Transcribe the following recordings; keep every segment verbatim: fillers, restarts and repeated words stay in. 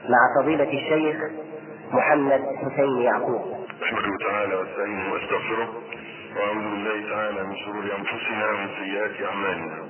مع فضيلة الشيخ محمد حسين يعقوب. أحمده تعالى واستعينه واستغفره وأعوذ بالله تعالى من شرور أنفسنا ومن سيئات أعمالنا.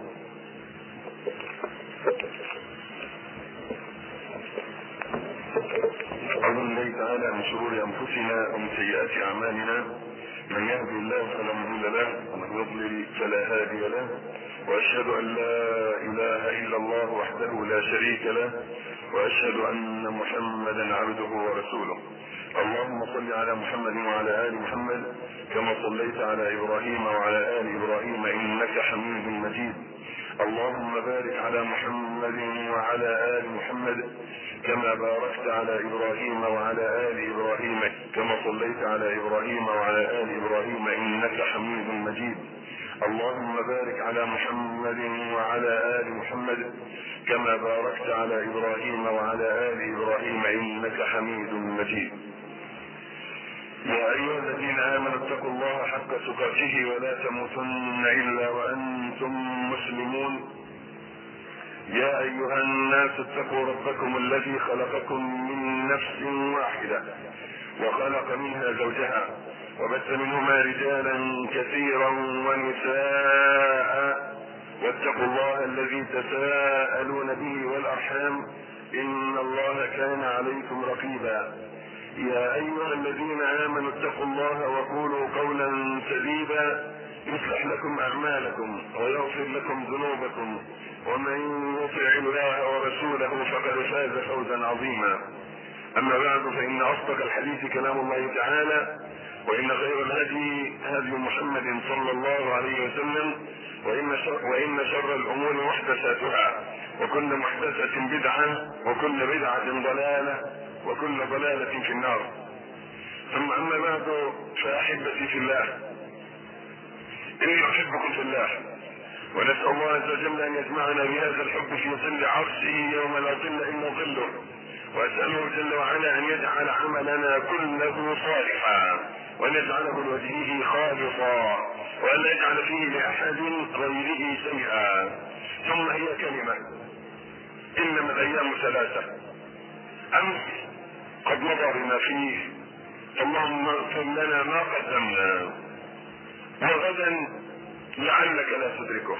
أعوذ بالله تعالى من شرور أنفسنا ومن سيئات أعمالنا. من يهدي الله فلا مضل له ومن يضلل فلا هادي له، وأشهد أن لا إله إلا الله وحده لا شريك له، وأشهد أن محمدا عبده ورسوله. اللهم صل على محمد وعلى آل محمد كما صليت على إبراهيم وعلى آل إبراهيم إنك حميد مجيد. اللهم بارك على محمد وعلى آل محمد كما باركت على إبراهيم وعلى آل إبراهيم كما صليت على إبراهيم وعلى آل إبراهيم إنك حميد مجيد. اللهم بارك على محمد وعلى آل محمد كما باركت على إبراهيم وعلى آل إبراهيم إنك حميد مجيد. يا أيها الذين آمنوا اتقوا الله حق تقاته ولا تموتن إلا وأنتم مسلمون. يا أيها الناس اتقوا ربكم الذي خلقكم من نفس واحدة وخلق منها زوجها وبث منهما رجالا كثيرا ونساء، واتقوا الله الذي تساءلون به والأرحام إن الله كان عليكم رقيبا. يا أيها الذين آمنوا اتقوا الله وقولوا قولا سديدا يصلح لكم أعمالكم ويغفر لكم ذنوبكم، ومن يطع الله ورسوله فقد فاز فوزا عظيما. أما بعد، فإن أصدق الحديث كلام الله تعالى، وإن خير الهدي هدي محمد صلى الله عليه وسلم، وإن شر, وإن شر الأمور محدثاتها، وكل محدثة بدعة، وكل بدعة ضلالة، وكل ضلالة في النار. ثم أما بعد، فأحبتي في الله، إني أحبكم في الله، ونسأل الله عز وجل أن يجمعنا بهذا الحب في ظل عرشه يوم لا ظل إلا ظله، وأسأله جل وعلا أن يجعل عملنا كله صالحا، وأن يجعله لوجهه خالصا، وأن لا يجعل فيه لأحد غيره شيئا. ثم هي كلمة: إنما الأيام ثلاثة. أمس قد مضى بما فيه، اللهم اغفر لنا ما قدمنا، وغدا لعلك لا تدركه،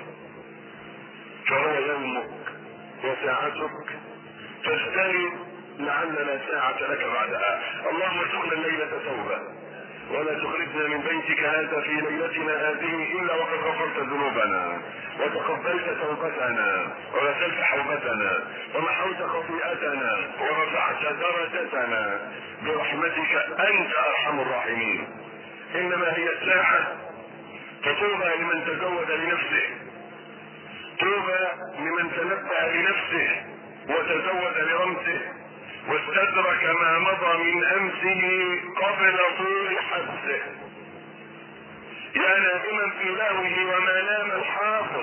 فهو يومك وساعتك، فاجتهد لعل لا ساعة لك بعدها. اللهم ارزقنا الليلة توبة، ولا تخرجنا من بيتك هذا في ليلتنا هذه إلا وقد غفرت ذنوبنا، وتقبلت توبتنا، وغسلت حوبتنا، ومحوت خطيئتنا، ورفعت درجتنا برحمتك، أنت أرحم الراحمين. إنما هي الساعة، فطوبى لمن تزود لنفسه، طوبى لمن تنبه لنفسه وتزود لرمسه، واستدرك ما مضى من أمسه قبل طول حبسه. يا نائما في لهوه وما نام الحافظ،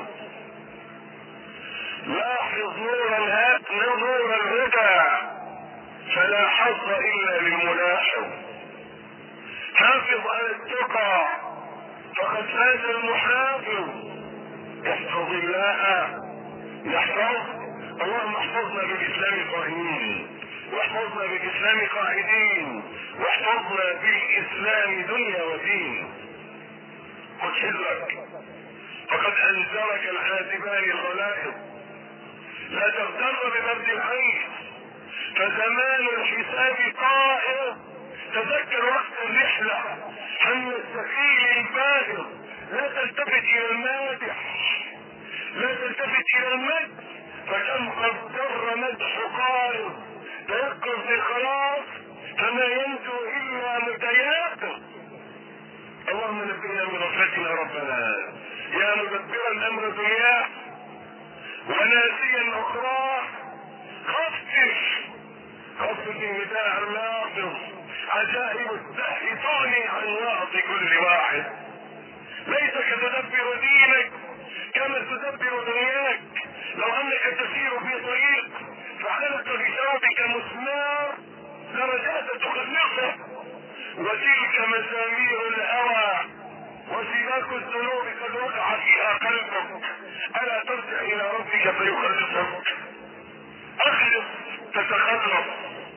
لاحظ نور الهاب نور الهدى، فلا حظ إلا للملاحظ. حافظ على التقى فقد فاز المحافظ. احفظ الله يحفظ. اللهم احفظنا بالإسلام قائمين، واحفظنا بالإسلام قاعدين، واحفظنا بالإسلام دنيا ودين. خذ حذرك، فقد أنذرك الحاسبان الخلائق. لا تغتر ببرد العيش، فزمان الحساب قائم. تذكر وقت الرحلة حمل الثقيل الباهر. لا تلتفت إلى المادح، لا تلتفت إلى المدح، فكم قد در مدح قارب. تيقظ بالخلاص فما ينجو إلا متيقظ. اللهم نبينا من غفلتنا ربنا، يا مدبر الأمر دنياه وناسيا أخراه. خفف خفف النداء اللافظ، عجائب الدهر تغني عن وعظ كل واحد. ليتك تدبر دينك كما تدبر دنياك. لو انك تسير في طريق فعلق بثوبك مسمار لرجعت تخلصه، وتلك مسامير الهوى وسباك الذنوب قد وقع فيها قلبك. الا ترجع الى ربك فيخلصك. اخلص تتخلص،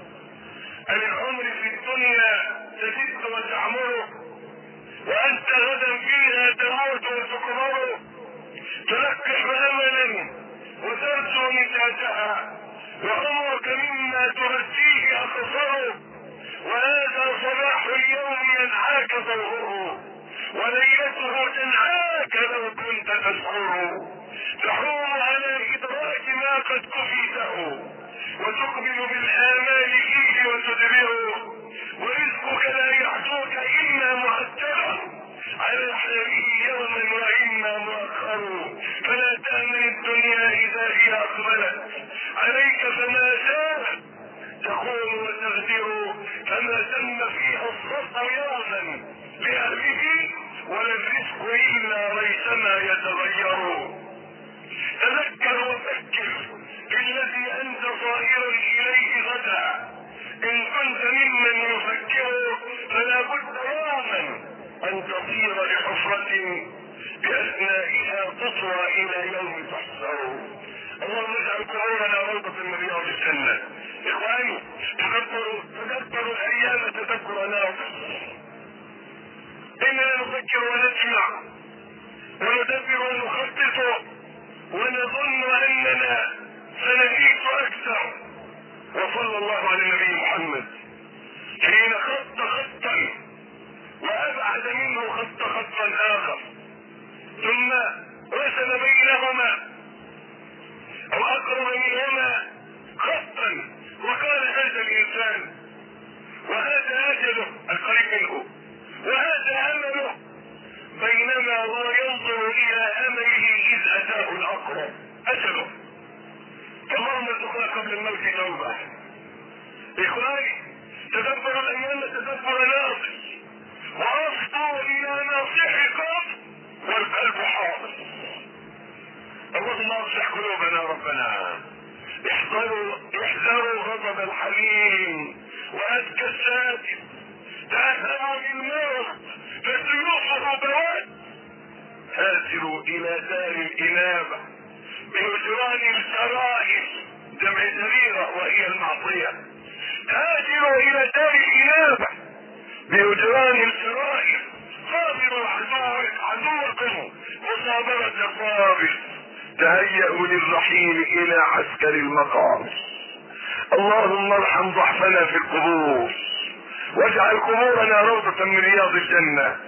العمر في الدنيا تزيد وتعمر، وانت غدا فيها تموت وتقبر. تلقح املا وترجو نتاجها، وعمرك مما ترجيه اقصر. وهذا صباح اليوم ينعاك ضوءه، وليلته تنعاك لو كنت تشعر. تحوم على ادراك ما قد كفيته، وتقبل بالآمال فيه وتدبره. ورزقك لا يحجوك إما معجلا على حاله يوما وإما مؤخر. فلا تأمن الدنيا إذا هي أقبلت عليك فما زالت تقوم وتغدر. فما تم فيها الصبر يوما لأهله، ولا الرزق إلا ريثما يتغير. تذكر وفكر في الذي أنت ظاهر إليه غدا. إن كنت ممن يفكر فلا بد يوما أن تصير لحفرة بأثنائها تطوى إلى يوم تحشر. اللهم اجعل قبورنا روضة من رياض الجنة. إخواني، تدبروا تدبروا الأيام تدبر ناقص. إننا نفكر ونجمع وندبر ونخطط ونظن أننا سنزيد أكثر. وصلى الله على النبي محمد حين خط خطا وأبعد منه خط خطا آخر، ثم رسم بينهما أو أقرب منهما خطا وقال هذا الإنسان وهذا أجله القريب منه وهذا أمله، بينما هو ينظر إلى أمله إذ أتاه الأقرب أجله. اللهم ارزقنا قبل الموت توبة. إخواني، تدبر الأيام تدبر ناصح، وأفضوا إلى ناصحكم والقلب حاضر. اللهم اصلح قلوبنا ربنا. احذروا احذروا غضب الحليم وأذكى الساكت. تأثروا بالموت فسيوفه بواد. هاجروا إلى دار الإنابة بهجران الكرائم، جمع سريرة وهي المعصية. هاجروا إلى دار الإنابة بهجران الكرائم. صابروا عدوكم مصابرة صابر. تهيئوا للرحيل إلى عسكر المقام. اللهم ارحم ضعفنا في القبور، واجعل قبورنا روضة من رياض الجنة.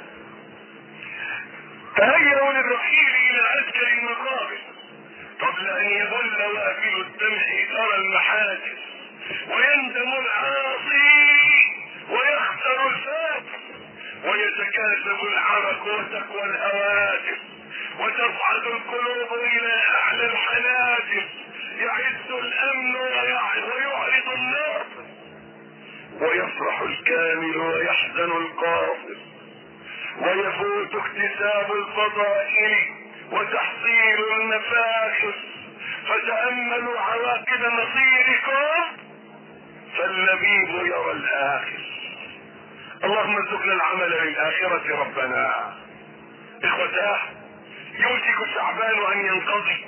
تهيئوا للرحيل إلى عسكر المقام قبل أن يظل وافل الدمع ترى المحادث، ويندم العاصي ويخسر الفاتح، ويتكاثف العرق وتقوى الهواتف، وتصعد القلوب إلى أعلى الحناجر. يعز الأمن ويعرض النار، ويفرح الكامل ويحزن القاصر، ويفوت اكتساب الفضائل وتحصيل المفاخر. فتأملوا عواقب مصيركم فاللبيب يرى الآخر. اللهم ارزقنا العمل للآخرة ربنا. إخوتاه، يوشك شعبان أن ينقضي،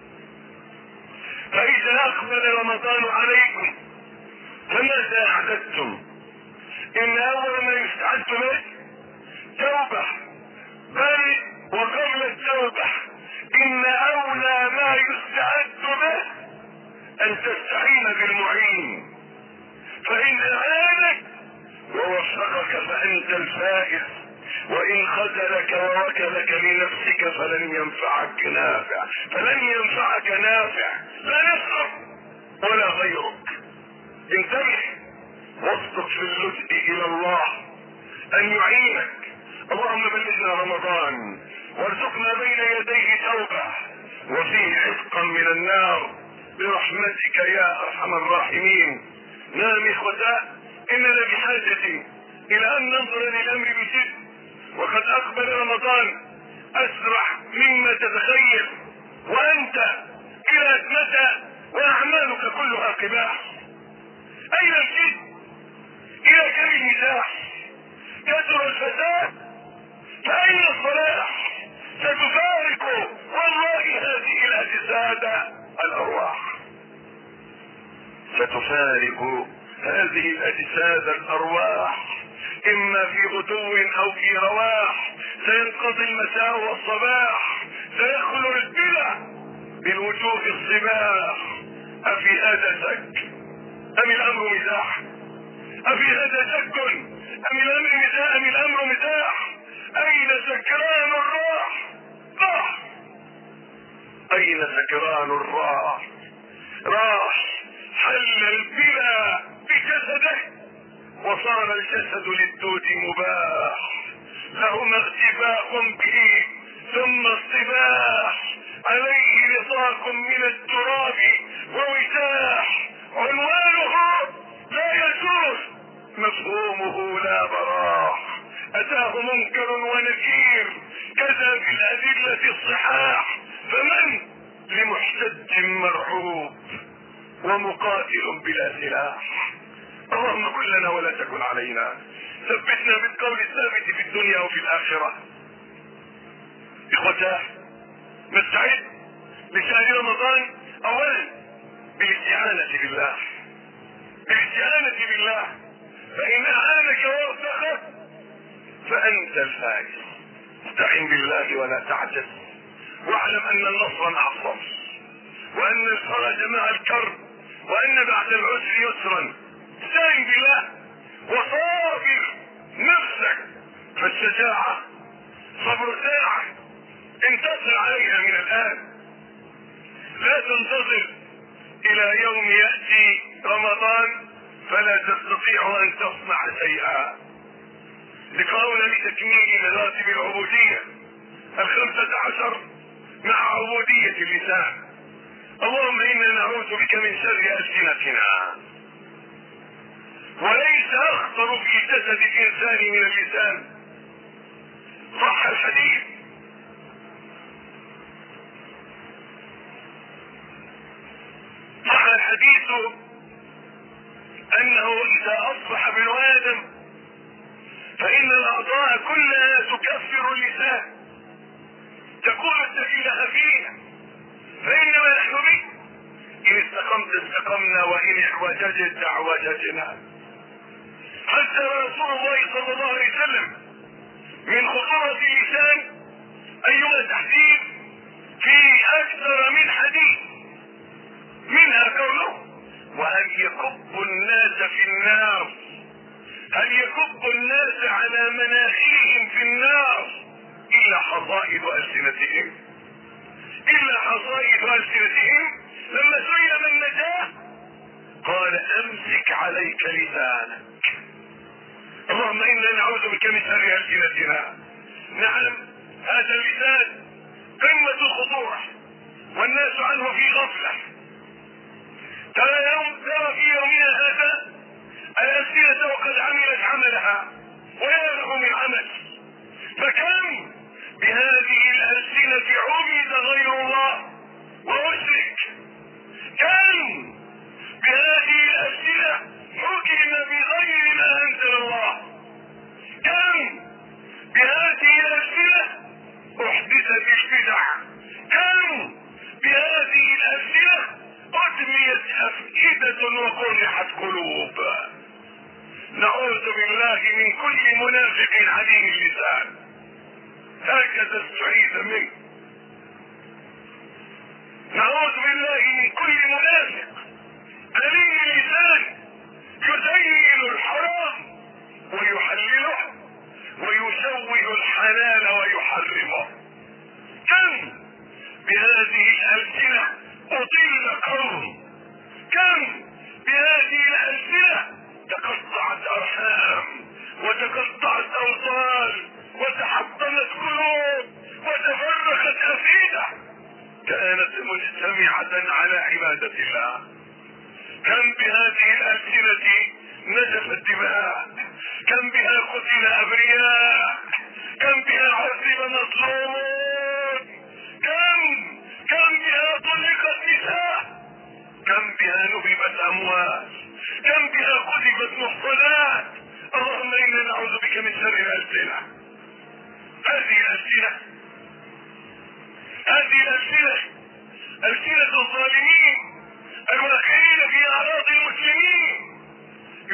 فإذا أقبل رمضان عليكم فماذا أعددتم؟ إن أول ما يستعد به توبة، بل وقبل التوبة إن أولى ما يستعد به أن تستعين بالمعين، فإن أعانك ووفقك فأنت الفائز، وإن خذلك ووكلك لنفسك فلن ينفعك نافع فلن ينفعك نافع لا نفسك ولا غيرك. انتبه واصدق في اللجء إلى الله أن يعينك. اللهم بلغنا رمضان وارزقنا بين يديه توبة وفيه عتقا من النار برحمتك يا أرحم الراحمين. نعم إخوتاء، إننا بحاجة إلى أن ننظر للأمر بجد، وقد أقبل رمضان أسرع مما تتخيل، وأنت إلى متى وأعمالك كلها قباح؟ أين الجد؟ إلى كم المزاح؟ كثر الفساد فأين الصلاح؟ ستفارق والله هذه الأجساد الأرواح، ستفارق هذه الاجساد الارواح اما في غدو او في رواح، سينقضي المساء والصباح، سيخلو البلع بالوجوه الصباح. افي هذا شك ام الامر مزاح؟ افي هذا شك ام الامر مزاح؟ ام الامر مزاح؟ اين سكران الراح؟ راح. اين سكران الراح؟ راح. حل البلا بجسده وصار الجسد للدود مباح. لهما اغتفاء به ثم الصباح، عليه رصاق من التراب ووساح. عنوانه لا يجوز، مفهومه لا براح. اتاه منكر ونكير كذا بالادله الصحاح. فمن لمحتج مرعوب ومقاتل بلا سلاح. اللهم كن لنا ولا تكن علينا. ثبتنا بالقول الثابت في الدنيا وفي الاخره. اخوتاه، نستعد لشهر رمضان اولا بالاستعانه بالله، بالاستعانه بالله، فان اعانك وارزقك فانت الفائز. استعن بالله ولا تعجز، واعلم ان النصر مع الصبر، وان الفرج مع الكرب، وان بعد العسر يسرا. استعن بالله وصابر نفسك، فالشجاعة صبر ساعة انتصر عليها من الآن. لا تنتظر إلى يوم يأتي رمضان فلا تستطيع أن تصنع شيئا. ذكرون لتكميل مراتب العبودية الخمسة عشر مع عبودية اللسان. اللهم إنا نعوذ بك من شر ألسنتنا، وليس اخطر في جسد الانسان من اللسان. صح الحديث صح الحديث انه اذا اصبح ابن ادم فان الاعضاء كلها تكفر اللسان، تكون السفينه فيها. فانما نحن به ان استقمت استقمنا وان اعوججت اعوججنا. حتى رسول الله صلى الله عليه وسلم من خطورة اللسان ايها التحذير في اكثر من حديث، منها قوله: وهل يكب الناس في النار، هل يكب الناس على مناخيهم في النار الا حصائد السنتهم، الا حصائد السنتهم. لما سئل من نجاه قال: امسك عليك لسانك. اللهم انا نعوذ بك من شر السنتنا. نعم، هذا اللسان قمة الخطورة والناس عنه في غفلة. ترى يوم ترى في يومنا هذا الألسنة وقد عملت عملها ولا له من عمل. فكم بهذه الألسنة عبد غير الله وأشرك، كم بهذه الألسنة حكم بغير ما أنزل الله، كم بهذه الألسنة احدثت البدع، كم بهذه الألسنة أدميت أفئدة وقرحت قلوب. نعوذ بالله من كل منافق عليم اللسان، هكذا استعيذ منه. نعوذ بالله من كل منافق عليم اللسان يزين الحرام ويحلله ويشوه الحلال ويحرمه. كم بهذه الألسنة أضل قوم، كم بهذه الألسنة تقطعت أرحام وتقطعت أوصال وتحطمت قلوب وتفرقت أفئدة كانت مجتمعة على عبادة الله. كم بهذه الألسنة نزفت دماء، كم بها قتل أبرياء، كم بها عذب مظلومون، كم كم بها طلقت نساء، كم بها نهبت أموال، كم بها قذفت محصنات. اللهم إنا نعوذ بك من شر الألسنة. هذه الألسنة هذه الألسنة ألسنة الظالمين الواقعين في أعراض المسلمين،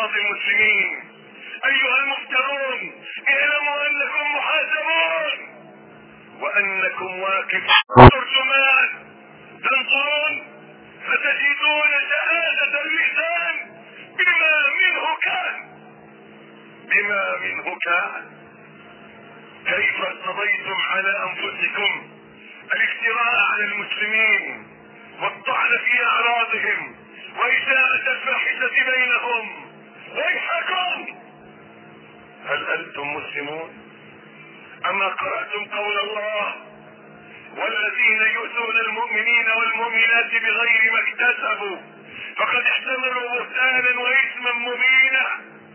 اعراض المسلمين. ايها المفترون اعلموا انكم محاسبون وانكم واقفون ترجمان تنظرون فتجدون شهادة اللسان بما منه كان بما منه كان. كيف ارتضيتم على انفسكم الافتراء على المسلمين والطعن في اعراضهم وإساءة الفاحشة بينهم؟ ويحكم. هل انتم مسلمون؟ اما قرأتم قول الله والذين يؤذون المؤمنين والمؤمنات بغير ما اكتسبوا فقد احتملوا بهتانا واثما مبينا؟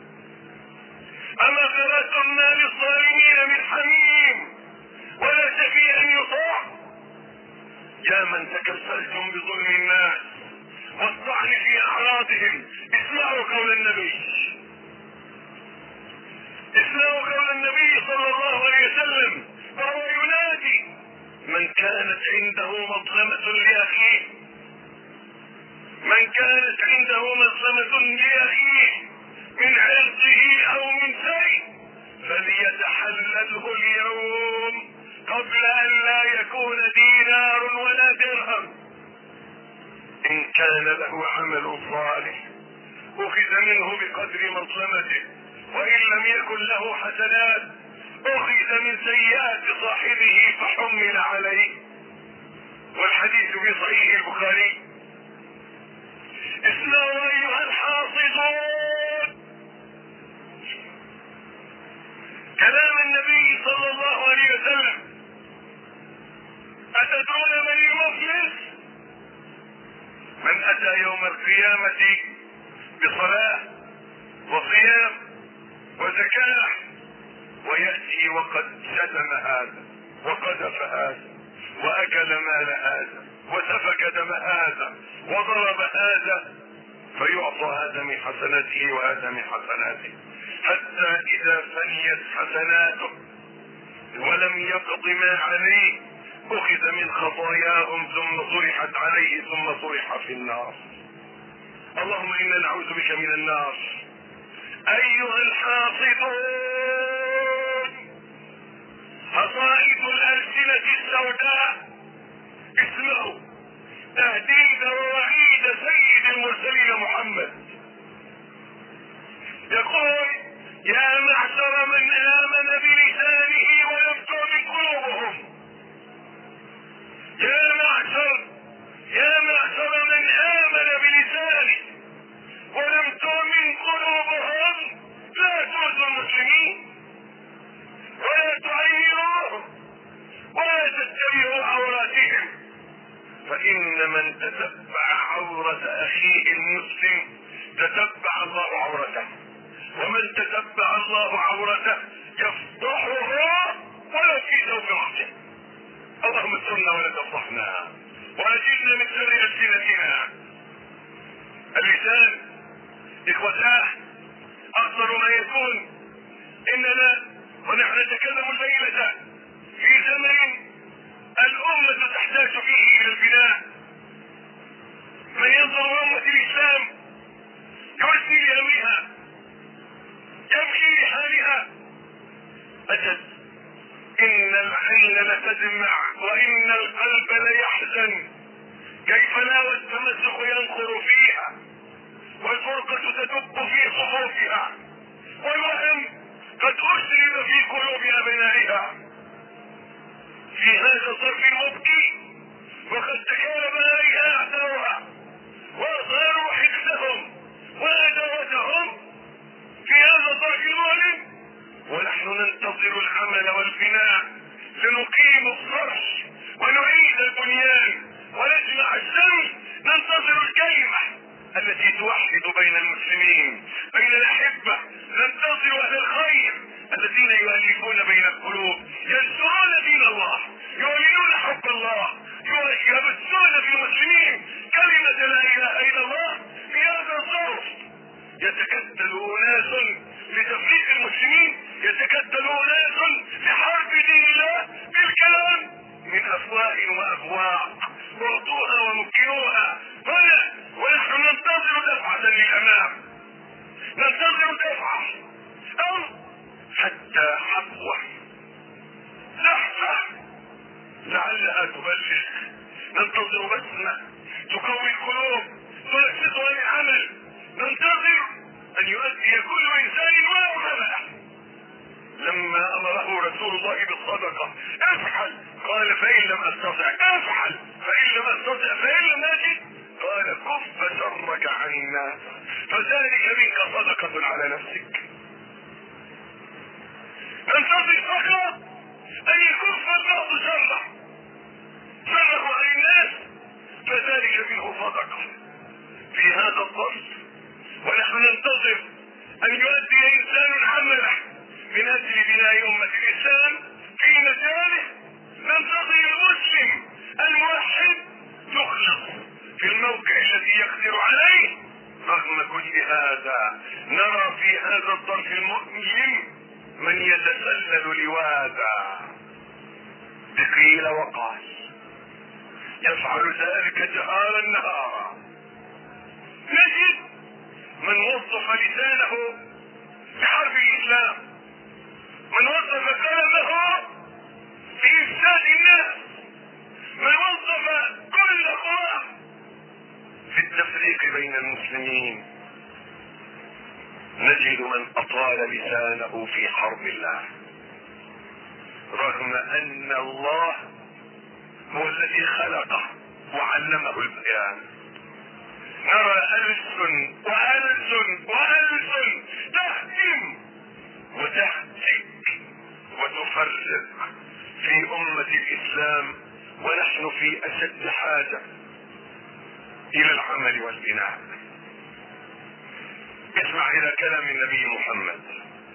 اما قرأتم ما للظالمين من حميم ولا شفيع يطاع؟ يا من تكفلتم بظلم الناس والطعن في اعراضهم اسمعوا قول النبي اسمعوا قول النبي صلى الله عليه وسلم وهو ينادي من كانت عنده مظلمة لأخيه من كانت عنده مظلمة لأخيه من عرضه او من شيء فليتحلله اليوم قبل ان لا يكون دينار ولا درهم. ان كان له عمل صالح اخذ منه بقدر مظلمته وان لم يكن له حسنات اخذ من سيئات صاحبه فحمل عليه. والحديث في صحيح البخاري. اسمعوا ايها الحافظون كلام النبي صلى الله عليه وسلم. اتدرون من المفلس؟ من اتى يوم القيامة بصلاة وصيام وزكاة ويأتي وقد شتم هذا وقذف هذا واكل مال هذا وسفك دم هذا وضرب هذا فيعطى هذا من حسناته وهذا من حسناته حتى اذا فنيت حسناته ولم يقض ما عليه اخذ من خطاياهم ثم طرحت عليه ثم طرح في النار. اللهم انا نعوذ بك من النار. ايها الحافظون حصائد الالسنة السوداء اسمعوا تهديد ووعيد سيد المرسلين محمد. يقول يا معشر من آمن بلسانه ولم تؤمن قلوبهم. يا معشر يا معشر من آمن بلسانه ولم تؤمن قلوبهم لا تؤذوا المسلمين ولا تعيروهم ولا تتبعوا عوراتهم فإن من تتبع عورة أخيه المسلم تتبع الله عورته ومن تتبع الله عورته يفضحه ولو في ثوب رأسه. اللهم استرنا ولا تفضحنا وأجرنا من شر ألسنتنا. اللسان إخوتاه أخطر ما يكون. إننا ونحن نتكلم الليلة في زمن الأمة تحتاج فيه إلى البناء. من ينظر أمة الإسلام يعزي لأمرها يبكي لحالها. أجل إن العين لتدمع وإن القلب ليحزن كيف لا والتمسخ ينخر فيها والفرقة تدب في صفوفها والوهم قد أسرب في قلوب أبنائها. في هذا الظرف المبكي وقد تكالب عليها أعداؤها وأظهروا حقدهم وعداوتهم في هذا الظرف المؤلم ونحن ننتظر العمل والبناء لنقيم الصرح ونعيد البنيان ونجمع الشمس. ننتظر الكلمة التي توحد بين المسلمين بين الأحبة. ننتظر أهل الخير الذين يؤلفون بين القلوب ينشرون دين الله يعلنون حب الله يبثون في المسلمين كلمة لا إله إلا الله. في هذا الظرف يتكتل أناس لتفريق المسلمين يتكتل أناس لحرب انها تبلغ، ننتظر بسمة تقوي القلوب تنشطها للعمل، ننتظر ان يؤدي كل انسان ولو عمله. لما امره رسول الله بالصدقة افعل، قال فان لم استطع افعل، فان لم استطع فان لم اجد قال كف شرك عن الناس، فذلك منك صدقة على نفسك. ننتظر فقط ان يكف الناس شره شره عن الناس، فذلك منه صدقة. في هذا الظرف ونحن ننتظر ان يؤدي انسان عمله من اجل بناء امة الاسلام في مجاله، ننتظر المسلم الموحد يخلص في الموقع الذي يقدر عليه. رغم كل هذا نرى في هذا الظرف المؤلم من يتسلل لواذا بقيل وقال، يفعل ذلك جهارا نهارا. نجد من وظف لسانه لحرب الاسلام، من وظف قلمه في افساد الناس، من وظف كل قواه في التفريق بين المسلمين. نجد من اطال لسانه في حرب الله، رغم ان الله هو الذي خلقه وعلمه البيان. نرى ألسن وألسن وألسن تهدم وتهتك وتفرق في أمة الإسلام، ونحن في أشد حاجة إلى العمل والبناء. اسمع إلى كلام النبي محمد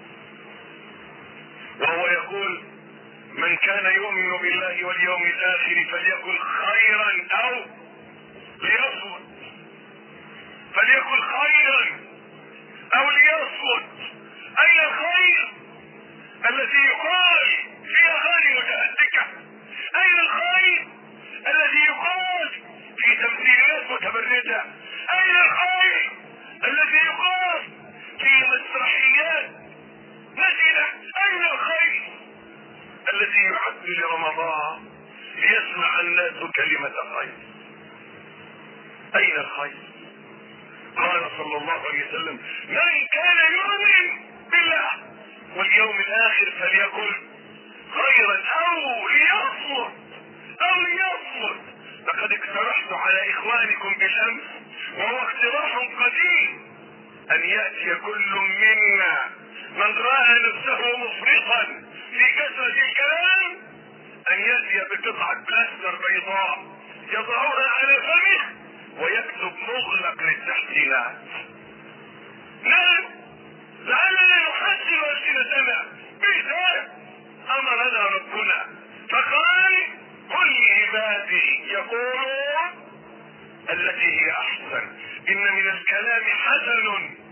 وهو يقول: من كان يؤمن بالله واليوم الآخر فليقل خيرا أو ليصمت، فليقل خيرا أو ليصمت. أين الخير الذي يقال في أغاني متهتكة؟ أين الخير الذي يقال في تمثيلات متبرجة؟ أين الخير الذي يقال في مسرحيات نزلة؟ أين الخير الذي يعد لرمضان ليسمع الناس كلمة خير؟ أين الخير؟ قال صلى الله عليه وسلم: من كان يؤمن بالله واليوم الآخر فليقل خيرا أو ليصمت أو ليصمت. لقد اقترحت على إخوانكم بالأمس، وهو اقتراح قديم، أن يأتي كل منا من رأى نفسه مفرطا في كثرة الكلام أن يأتي بقطعة بلاستر بيضاء يضعها على فمه ويكتب مغلق للتحسينات. نعم، لعلنا نحسن ألسنتنا بذلك أمرنا ربنا فقال: قل لعبادي يقولون التي هي أحسن، إن من الكلام حسن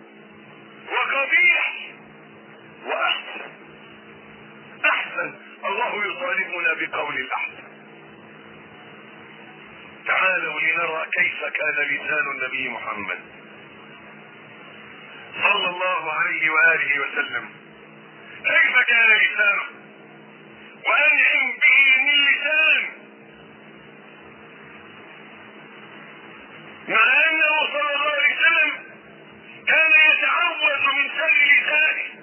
وقبيح وأحسن. أحسن، الله يطالبنا بقول الأحسن. تعالوا لنرى كيف كان لسان النبي محمد صلى الله عليه وآله وسلم، كيف كان لسانه، وأنعم به من لسان، مع أنه صلى الله عليه وسلم كان يتعوذ من شر لسانه.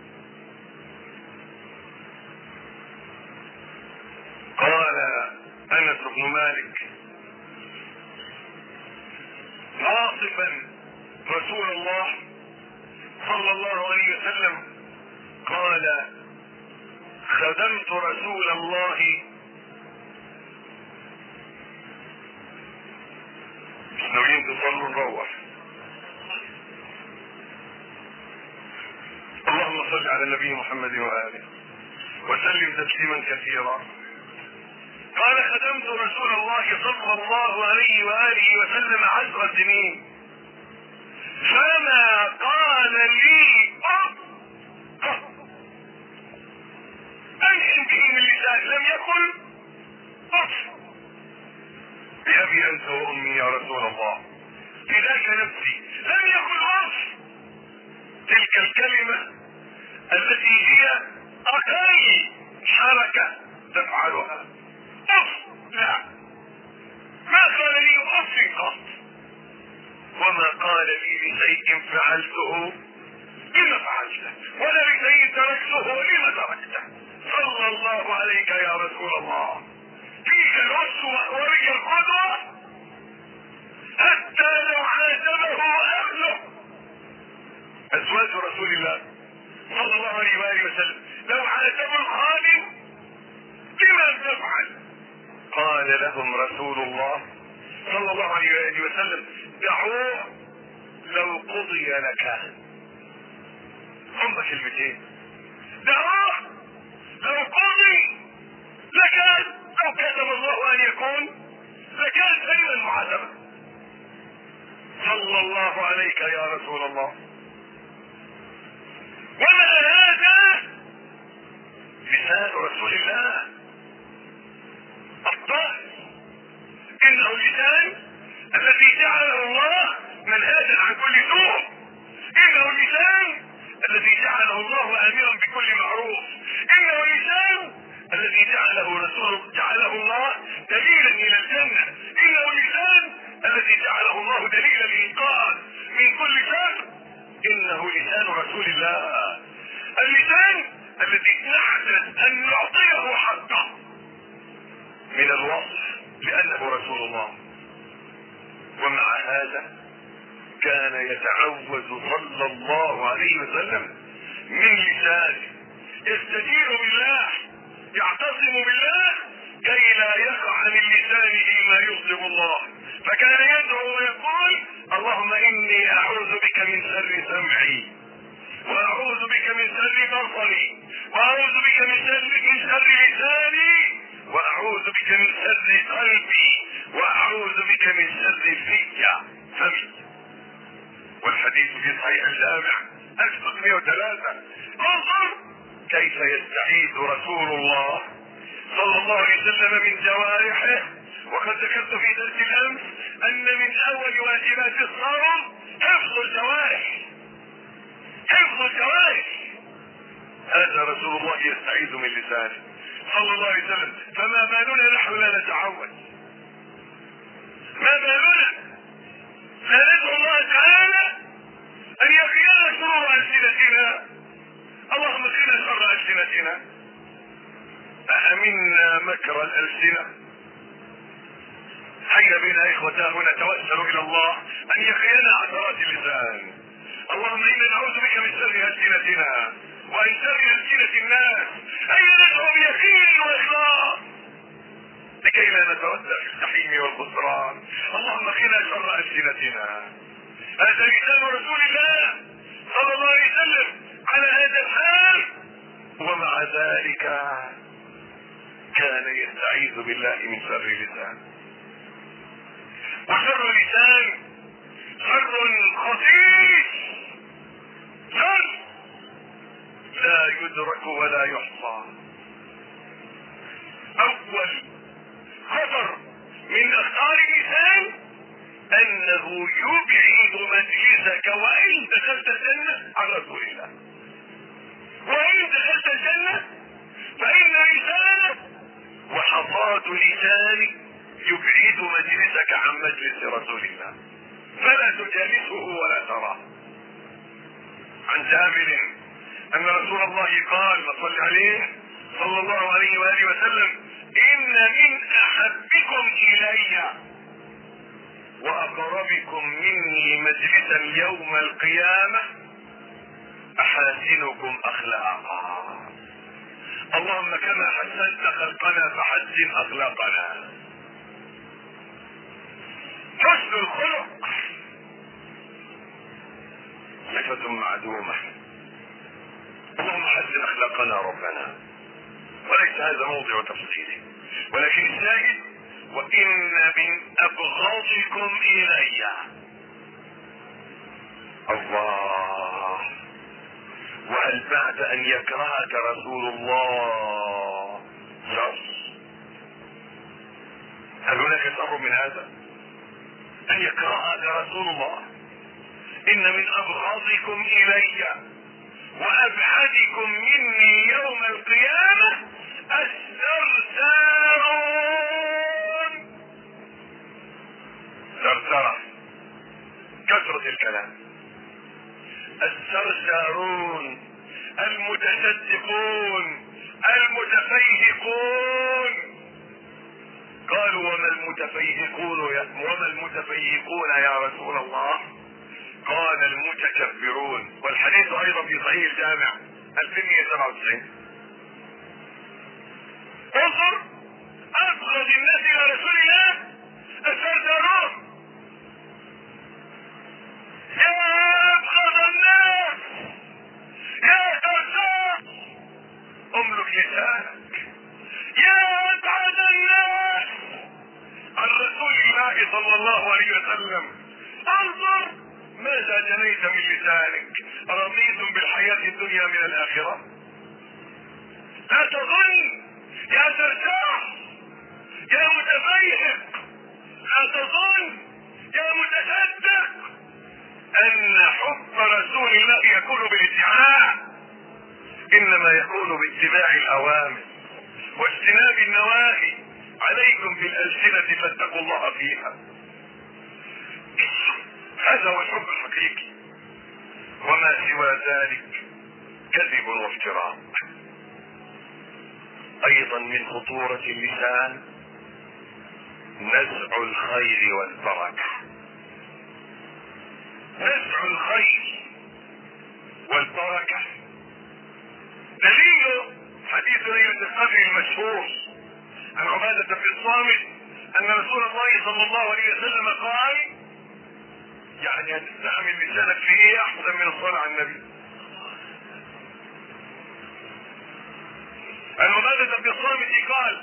قال أنس بن مالك واصفا رسول الله صلى الله عليه وسلم، قال: خدمت رسول الله مش ناويين تصلوا نروح. اللهم صل على النبي محمد وآله وسلم تسليما كثيرا. قال: خدمت رسول الله صلى الله عليه وآله وسلم عشر سنين، فما قال لي أف أنعم به من لسان، لم يقل أف. بأبي أنت وأمي يا رسول الله، فداك نفسي، لم يقل أف. تلك الكلمة التي هي أقل حركة تفعلها، أف شيء فعلته لما فعلته، ولأي شيء تركته لما تركته. صلى الله عليك يا رسول الله. فيك الأسوة وبك القدوة، حتى لو عاتبه أهله أزواج رسول الله صلى الله عليه وآله وسلم لو عاتبوا الخادم لما تفعل؟ قال لهم رسول الله صلى الله عليه وآله وسلم دعوه لو قضي لكان. هم كلمتين، دعوه لو قضي لكان، لو كتب الله ان يكون لكان سليم المعاتبة. صلى الله عليك يا رسول الله. ومع هذا لسان رسول الله الطاهر، انه اللسان الذي جعله الله منهاجا عن كل سوء، انه اللسان الذي جعله الله اميرا بكل معروف، انه اللسان الذي جعله رسول جعله الله دليلا الى الجنة، انه اللسان الذي جعله الله دليل الانقاذ من كل شر، انه لسان رسول الله، اللسان الذي نحتاج ان نعطيه حقه من الوصف لانه رسول الله. ومع هذا كان يتعوذ صلى الله عليه وسلم من لسانه، يستجير بالله، يعتصم بالله كي لا يقع من لسانه ما يغضب الله، فكان يدعو ويقول اللهم اني اعوذ بك من شر سمعي، واعوذ بك من شر بصري، واعوذ بك من شر من شر لساني، واعوذ بك من شر قلبي، واعوذ بك من شر في فمي. والحديث في صحيح الجامع ألف وستمائة وثلاثة. انظر كيف يستعيذ رسول الله صلى الله عليه وسلم من جوارحه. وقد ذكرت في درس الامس ان من اول واجبات الصوم حفظ الجوارح، حفظ الجوارح. هذا رسول الله يستعيذ من لسانه صلى الله عليه وسلم، فما بالنا نحن لا نتعود؟ ما بالنا لا ندعو الله تعالى ان يقينا شرور السنتنا؟ اللهم قنا شر السنتنا. أأمنا مكر الألسنة؟ هيا بنا إخوتاه نتوسل إلى الله أن يقينا عثرات اللسان. اللهم إنا نعوذ بك من شر ألسنتنا ومن شر ألسنة الناس. هيا ندعو بيقين وإخلاص لكي لا نتوسل في الجحيم والخسران. اللهم قنا شر ألسنتنا. هذا لسان رسول الله صلى الله عليه وسلم على هذا الحال، ومع ذلك كان يستعيذ بالله من شر لسان. وشر لسان شر خطير، شر لا يدرك ولا يحصى. اول خطر من اخطار اللسان انه يبعد مجلسك وان دخلت الجنة عن رسول الله. وان دخلت الجنة فان لسانك وحصاد لسانك يبعد مجلسك عن مجلس رسول الله، فلا تجالسه ولا تراه. عن جابر ان رسول الله قال صلى عليه صلى الله عليه واله وسلم ان من احبكم الي واقربكم مني مجلسا يوم القيامة احاسنكم اخلاقا. اللهم كما حسنت خلقنا فحسن اخلاقنا. حسن الخلق صفة معدومة. اللهم حسن اخلاقنا ربنا، وليس هذا موضع تفصيله، ولكن الشاهد وان من ابغضكم الي. الله. وهل بعد ان يكرهك رسول الله شر؟ هل هناك شر من هذا؟ ان يكرهك رسول الله. ان من ابغضكم الي وابعدكم مني يوم القيامة الثرثارون. ثرثرة كثرة الكلام، السرسارون المتصدقون المتفيهقون. قالوا وما المتفيهقون وما المتفيهقون يا رسول الله؟ قال المتكبرون. والحديث ايضا في صحيح الجامع ألفين ومئة وسبعة وتسعين. انظر ابغض الناس الى رسول الله السرسارون. يا ابغض الناس يا سرسار املك لسانك. يا ابعد الناس عن رسول الله صلى الله عليه وسلم انظر ماذا جنيت من لسانك. رضيتم بالحياة الدنيا من الآخرة؟ لا تظن يا سرسار يا متفيهق، لا تظن يا متصدق ان حب رسول الله يكون بالادعاء، انما يكون باتباع الاوامر واجتناب النواهي. عليكم بالالسنة فاتقوا الله فيها. هذا هو الحب الحقيقي، وما سوى ذلك كذب وافتراء. ايضا من خطورة اللسان نزع الخير والبركة. نزع الخير والبركة دليل حديث ليلة القدر المشهور عن عبادة بن الصامت ان رسول الله صلى الله عليه وسلم قال، يعني هتستعمل لسانك في ايه احسن من الصلاة على النبي. عن عبادة بن الصامت قال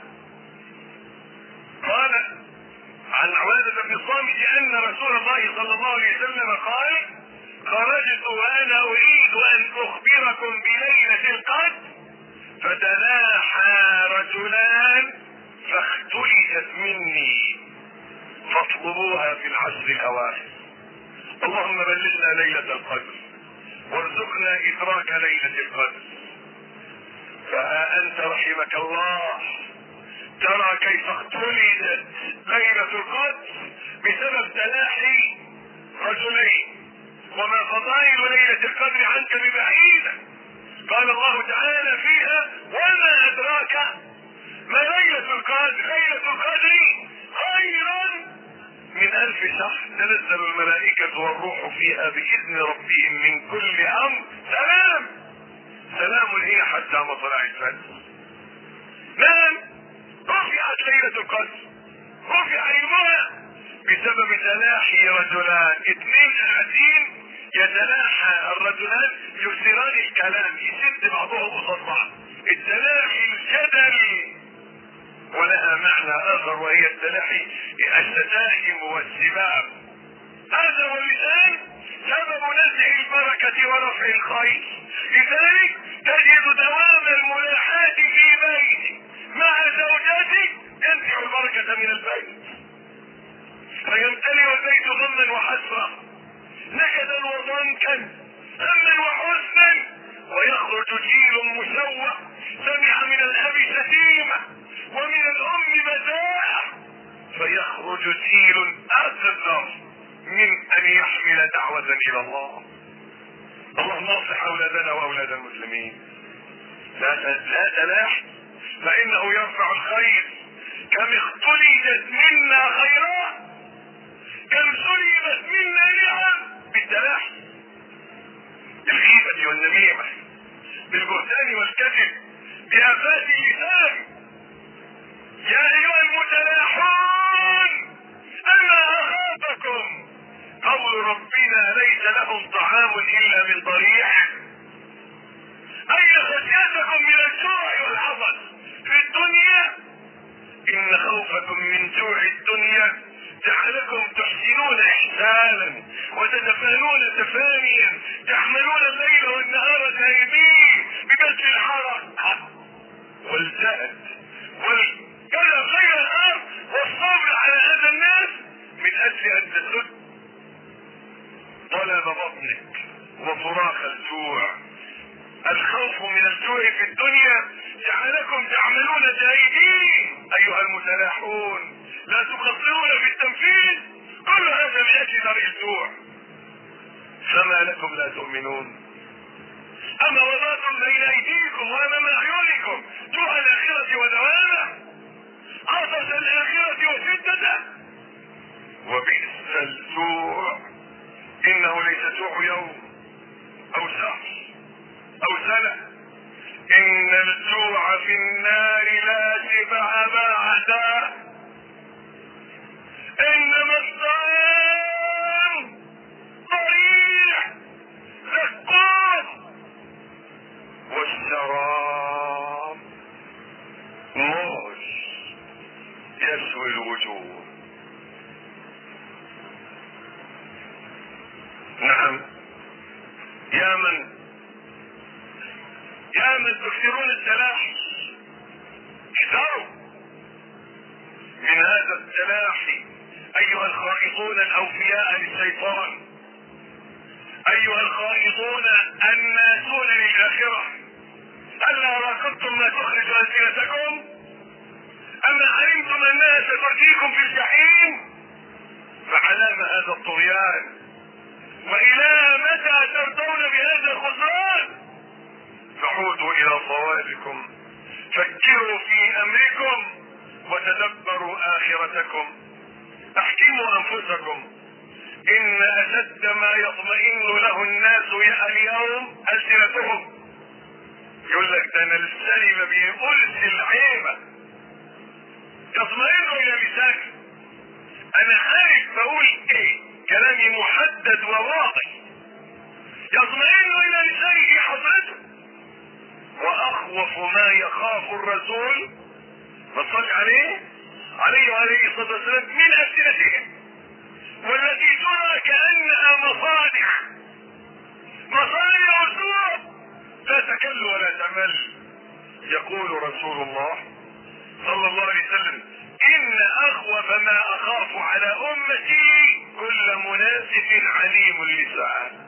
قال عن عبادة بن الصامت ان رسول الله صلى الله عليه وسلم قال: خرجت وانا اريد ان اخبركم بليلة القدر فتلاحى رجلان فاختلجت مني فاطلبوها في العشر الاواخر. اللهم بلغنا ليلة القدر وارزقنا ادراك ليلة القدر. فها انت رحمك الله ترى كيف اختلجت ليلة القدر بسبب تلاحي رجلين، وما فضائل ليلة القدر عنك ببعيدة. قال الله تعالى فيها: وما ادراك ما ليلة القدر. ليلة القدر خير من الف شهر تنزل الملائكة والروح فيها باذن ربهم من كل امر سلام. سلام هي حتى مطلع الفجر. نعم رفعت ليلة القدر، رفع علمها بسبب تلاحي رجلان. اثنين قاعدين يتلاحى الرجلان يثيران الكلام، يشد بعضهم قصاد بعض. التلاحي الجدل، ولها معنى اخر وهي التلاحي الشتائم والسباب. هذا هو اللسان سبب نزع البركة ورفع الخير. لذلك تجد دوام الملاحاة في بيتك مع زوجتك ينزع البركة من البيت، فيمتلئ البيت غما وحسرة، نكدا وضنكا، هما وحزنا، ويخرج جيل مشوه سمع من الاب شتيمة ومن الام مزاح، فيخرج جيل اقدر من ان يحمل دعوة الى الله. اللهم اصلح اولادنا واولاد المسلمين. لا لا تلاح فانه يرفع الخير. كم اختلجت منا خيرات، كم سلبت منا نعم بالتلاح، بالغيبة والنميمة، بالبهتان والكذب، بآفات اللسان. يا ايها المتلاحون اما اخافكم قول ربنا ليس لهم طعام الا من ضريع. اين خشيتكم من الجوع والعطش في الدنيا؟ ان خوفكم من جوع الدنيا جعلكم تحسنون احسانا وتتفانون تفانيا، تحملون الليل والنهار تائبين ببذل الحركة والجهد والكذا غير الارض والصبر على هذا الناس من اجل ان تسد طلب بطنك وفراخ الجوع. الخوف من الجوع في الدنيا جعلكم تعملون جاهدين ايها المتلاحون، لا تقصرون في التنفيذ. كل هذا من اجل درء الجوع. فما لكم لا تؤمنون؟ أما وضعتم بين أيديكم وأمام أعينكم جوع الآخرة ودوامه، عطش الآخرة وشدته، وبئس الجوع. إنه ليس جوع يوم أو شهر أو سنة، إن الجوع في النار لا شبع بعده، إنما الطعام ضريع زقوم، والشراب موج يشوي الوجوه. نعم، يا من يا من تكثرون التلاحي، احذروا من هذا التلاحي ايها الخائضون الاوفياء للشيطان، ايها الخائضون الناسون للاخره. هلا راقبتم ما تخرج السنتكم؟ اما علمتم انها سترجيكم في الجحيم؟ فعلام هذا الطغيان؟ والى متى ترضون بهذا الخسران؟ فعودوا الى صوابكم، فكروا في امركم وتدبروا اخرتكم، احكموا انفسكم. ان اشد ما يطمئن له الناس اليوم السنتهم. يقول لك ده انا لساني ما بيقولش العيبه، يطمئن الى لساني، انا عارف بقول ايه، كلامي محدد وواضح، يطمئن الى لساني في حضرته. واخوف ما يخاف الرسول فصل عليه عليه وعليه الصلاه والسلام من السنتهم، والتي ترى كانها مصانع مصانع السوء لا تكل ولا تمل. يقول رسول الله صلى الله عليه وسلم: ان اخوف ما اخاف على امتي كل منافق عليم اللسان.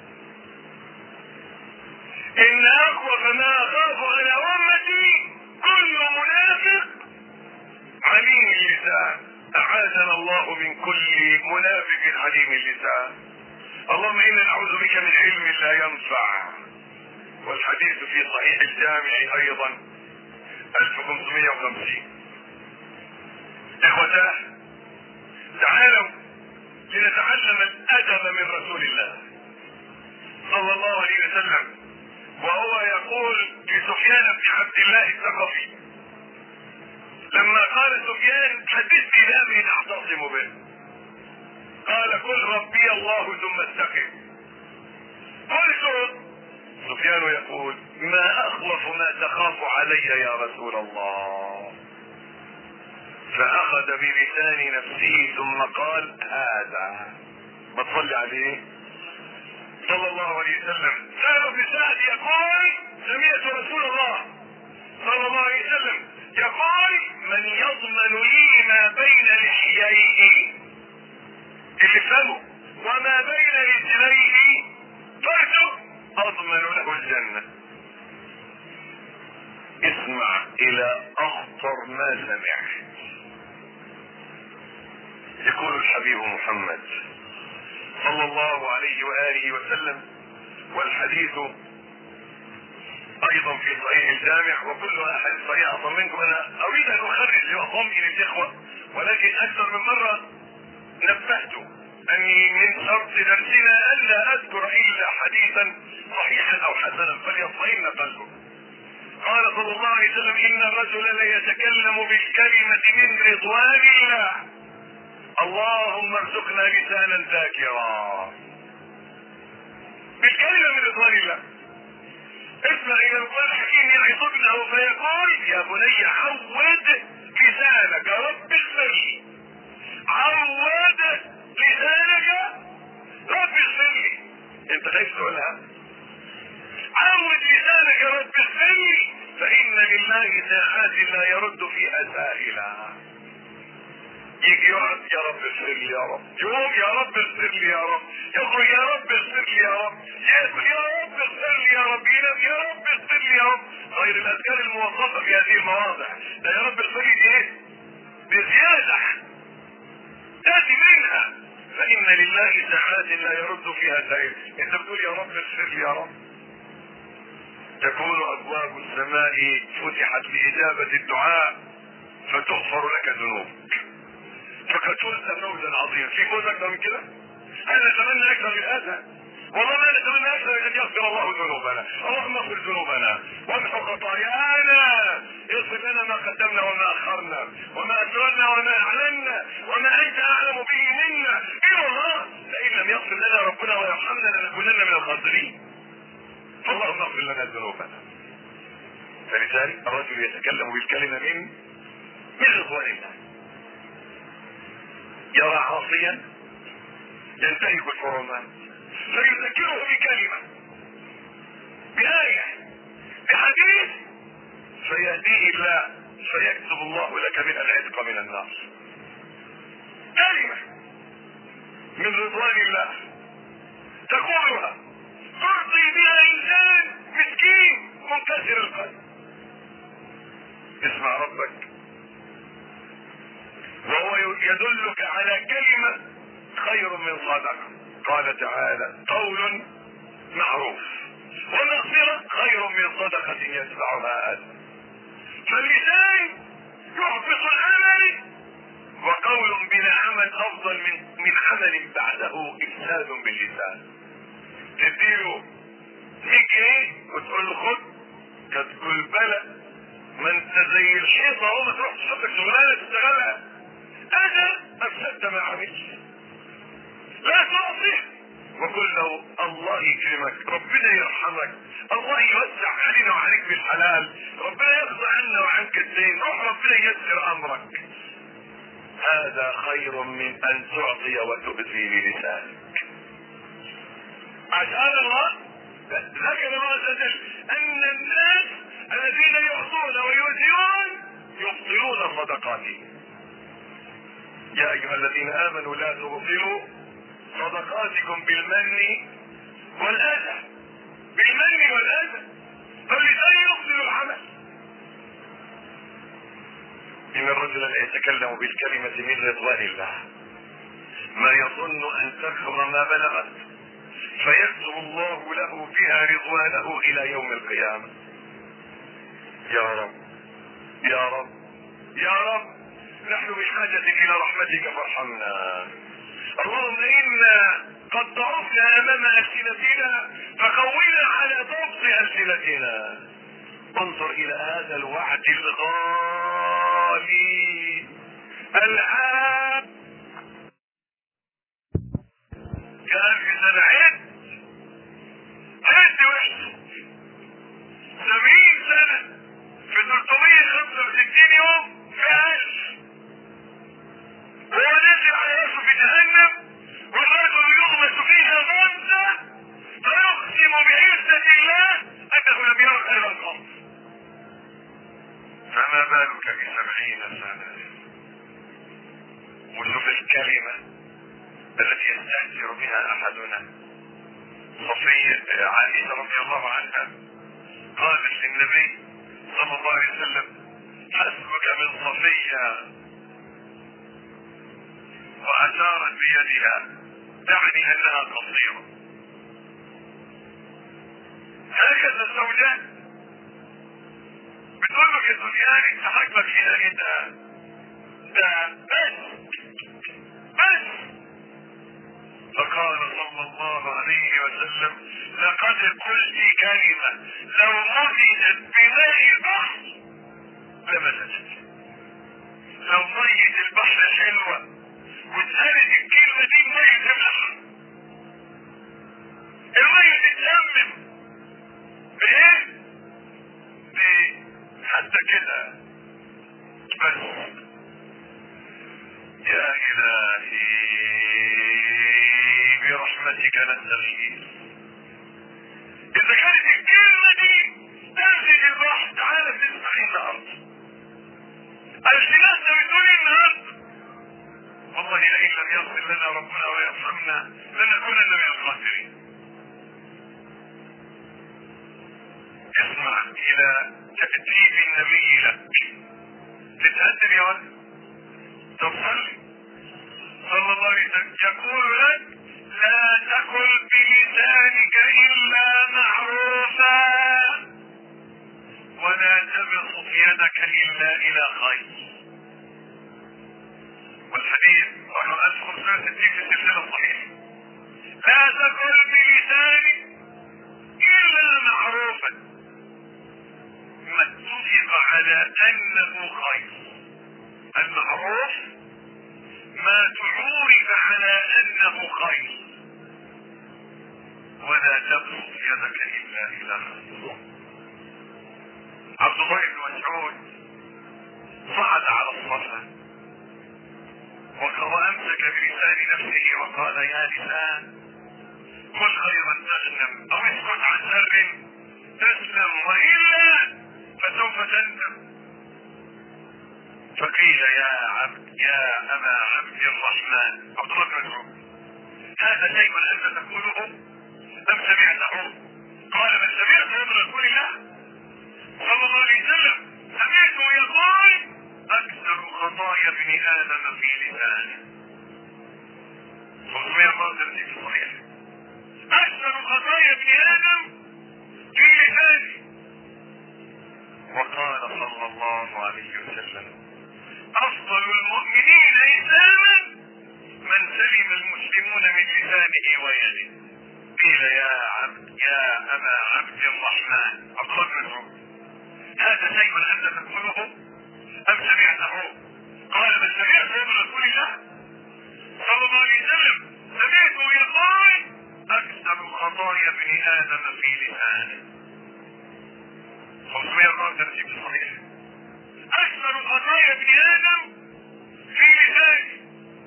ان اخوف ما اخاف على امتي كل منافق عليم اللسان. اعاذنا الله من كل منافق عليم اللسان. اللهم انا نعوذ بك من علم لا ينفع. والحديث في صحيح الجامع ايضا ألف وخمسمائة وخمسين. اخوتاه، تعالوا لنتعلم الادب من رسول الله صلى الله عليه وسلم، وهو يقول لسفيان بن عبد الله الثقفي لما قال سفيان: حدثني بأمر أعتصم به. قال: قل ربي الله ثم استقم. قلت: سفيان يقول: ما أخوف ما تخاف علي يا رسول الله. فأخذ بلسان نفسه ثم قال: هذا. ما تصلي عليه صلى الله عليه وسلم. سأل بن سعد يقول: سمعت رسول الله صلى الله عليه وسلم يقول: من يضمن لي ما بين لحييه اللي فمه وما بين رجليه فرجه اضمن له الجنة. اسمع الى اخطر ما سمعت. يقول الحبيب محمد صلى الله عليه وآله وسلم، والحديث ايضا في صحيح الجامع، وكل احد صحيح اطمنكم. انا اريد ان اخرج واطمئن الاخوه، ولكن اكثر من مره نبهت اني من شرط درسنا الا اذكر الا حديثا صحيحا او حسنا فليطمئن قلبه. قال صلى الله عليه وسلم: ان الرجل ليتكلم بالكلمه من رضوان الله. اللهم ارزقنا لسانا ذاكرا. بالكلمه من رضوان الله. اسمع الى القرآن الحكيم يعظ ابنه فيقول: يا بني عود لسانك رب اغفر لي. عود لسانك رب اغفر لي. انت خايف تقولها؟ عود لسانك رب اغفر لي، فان لله ساعات لا يرد فيها سائلا. يجي يقعد: يا رب اغفر لي يا رب. يقوم: يا رب اغفر لي يا رب. يخرج: يا رب اغفر لي يا رب. ياكل: يا رب اغفر لي يا رب. ينام: يا رب اغفر لي يا رب. غير الاذكار الموظفه في هذه المواضع. ده يا رب اغفر لي ايه؟ بزياده تاتي منها، فان لله ساعات لا يرد فيها سائل. انت بتقول يا رب اغفر لي يا رب، تكون ابواب السماء فتحت لاجابة الدعاء فتغفر لك ذنوبك، فقد فزت فوزا عظيما. في فوز اكثر من كده؟ انا نتمنى اكثر من هذا، والله ما نتمنى اكثر من ان يغفر الله ذنوبنا. اللهم اغفر ذنوبنا وامحو خطايانا، اغفر لنا ما قدمنا وما اخرنا وما اسررنا وما اعلنا وما انت اعلم به منا. اي والله لئن لم يغفر لنا ربنا ويرحمنا لنكونن من الخاسرين. اللهم اغفر لنا ذنوبنا. فلذلك الرجل يتكلم بالكلمه من من رضوان الله. يرى عاصيا ينتهك الحرمات فيذكره بكلمه، بآية، بحديث، فيهديه الله فيكتب الله لك بها العتق من النار. كلمة من رضوان الله تقولها ترضي بها انسان مسكين منكسر القلب. اسمع ربك وهو يدلك على كلمة خير من صدقة. قال تعالى قول معروف ومغفرة خير من صدقة يتبعها أذى. فاللسان يحبط العمل، وقول بلا عمل افضل من من عمل بعده افساد باللسان. تديله مية جنيه وتقول له خد، تقول بلا، ما انت زي الحيطه اهو، ما تروح تشوف لك شغلانه تشتغلها، انا افسدت ما عملت. لا تعصيه وقل له الله يكرمك، ربنا يرحمك، الله يوسع علينا وعليك بالحلال، ربنا يقضي عنا وعنك الدين، روح ربنا ييسر امرك. هذا خير من ان تعطي وتؤذي بلسانك. عشان الله ذكر الله عز وجل ان الناس الذين يعطون ويؤذون يبطلون صدقاتهم. يا ايها الذين امنوا لا تبطلوا صدقاتكم بالمن والاذى، بالمن والاذى، فاللسان يبطل العمل. ان الرجل لا يتكلم بالكلمة من رضوان الله ما يظن ان تكثر ما بلغت، فيكتب الله له بها رضوانه الى يوم القيامة. يا رب يا رب يا رب، نحن بحاجة الى رحمتك فارحمنا. اللهم انا قد ضعفنا امام السنتنا فقونا على ضبط السنتنا. انظر الى هذا الوعد الغالي العام. كان في سنة عد عد وحش سبعين سنة في ثلاثمية وخمسة وستين يوم في ألف، وهو نزل على راسه في جهنم والرجل يغمس فيها غمسة فيقسم بعزة الله انه لم يرى خيرا قط. فما بالك بسبعين سنة؟ وشوف الكلمة التي يستهتر بها احدنا. صفية عائشة رضي الله عنها قالت للنبي صلى الله عليه وسلم حسبك من صفية، واشارت بيدها تعني انها قصيرة. هكذا الزوجات بتقول لك الدنيا انت حجمك هنا ايه؟ ده ده بس بس. فقال صلى الله عليه وسلم لقد قلت كلمة لو مزجت بماء البحر لمزجت. لو مية البحر حلوة واتقالت الكلمة دي مية البحر، المية تتلمم بايه؟ حتى كده بس. يا الهي برحمتك نستغيث. اذا كانت الكلمة دي تنزل البحر، تعالى تسمع النهارده السناسة بتقول النهارده والله لئن لم يغفر لنا ربنا ويرحمنا لنكونن من الخاسرين. اسمع الى تأديب النبي لك. تتأدب يا ولد؟ طب صلي صلى الله عليه وسلم يقول لك لا تقل بلسانك الا معروفا ولا تبسط يدك الا الى خير. والحديث رقم ألف وخمسمائة وستين في السلسلة الصحيحة لا تقل بلسانك الا معروفا ما اتفق على انه خير. المعروف ما تعورف على انه خير ولا تبسط يدك الا الى خير. عبد الله بن مسعود صعد على الصفا وامسك بلسان نفسه وقال يا لسان قل خيرا تغنم او اسكت عن شر تسلم والا فسوف تندم. فقيل يا عبد يا ابا عبد الرحمن عبد الله بن مسعود هذا شيء انت تقوله ام سمعته؟ قال بل سمعته من رسول الله صلى الله عليه وسلم سمعته يقول اكثر خطايا ابن ادم في لسانه. خمسمائة وأربعة وثلاثين في الصحيح اكثر خطايا ابن ادم في لسانه. وقال صلى الله عليه وسلم افضل المؤمنين اسلاما من سلم المسلمون من لسانه ويده. قيل يا عبد يا ابا عبد الرحمن عبد الله بن مسعود هذا شيء انت تقوله ام سمعته؟ قال بل سمعته من رسول الله صلى الله عليه وسلم سمعته يقول اكثر خطايا ابن ادم في لسانه. خمسمائة وأربعة وثلاثين في الصحيح اكثر خطايا ابن ادم في لسانه.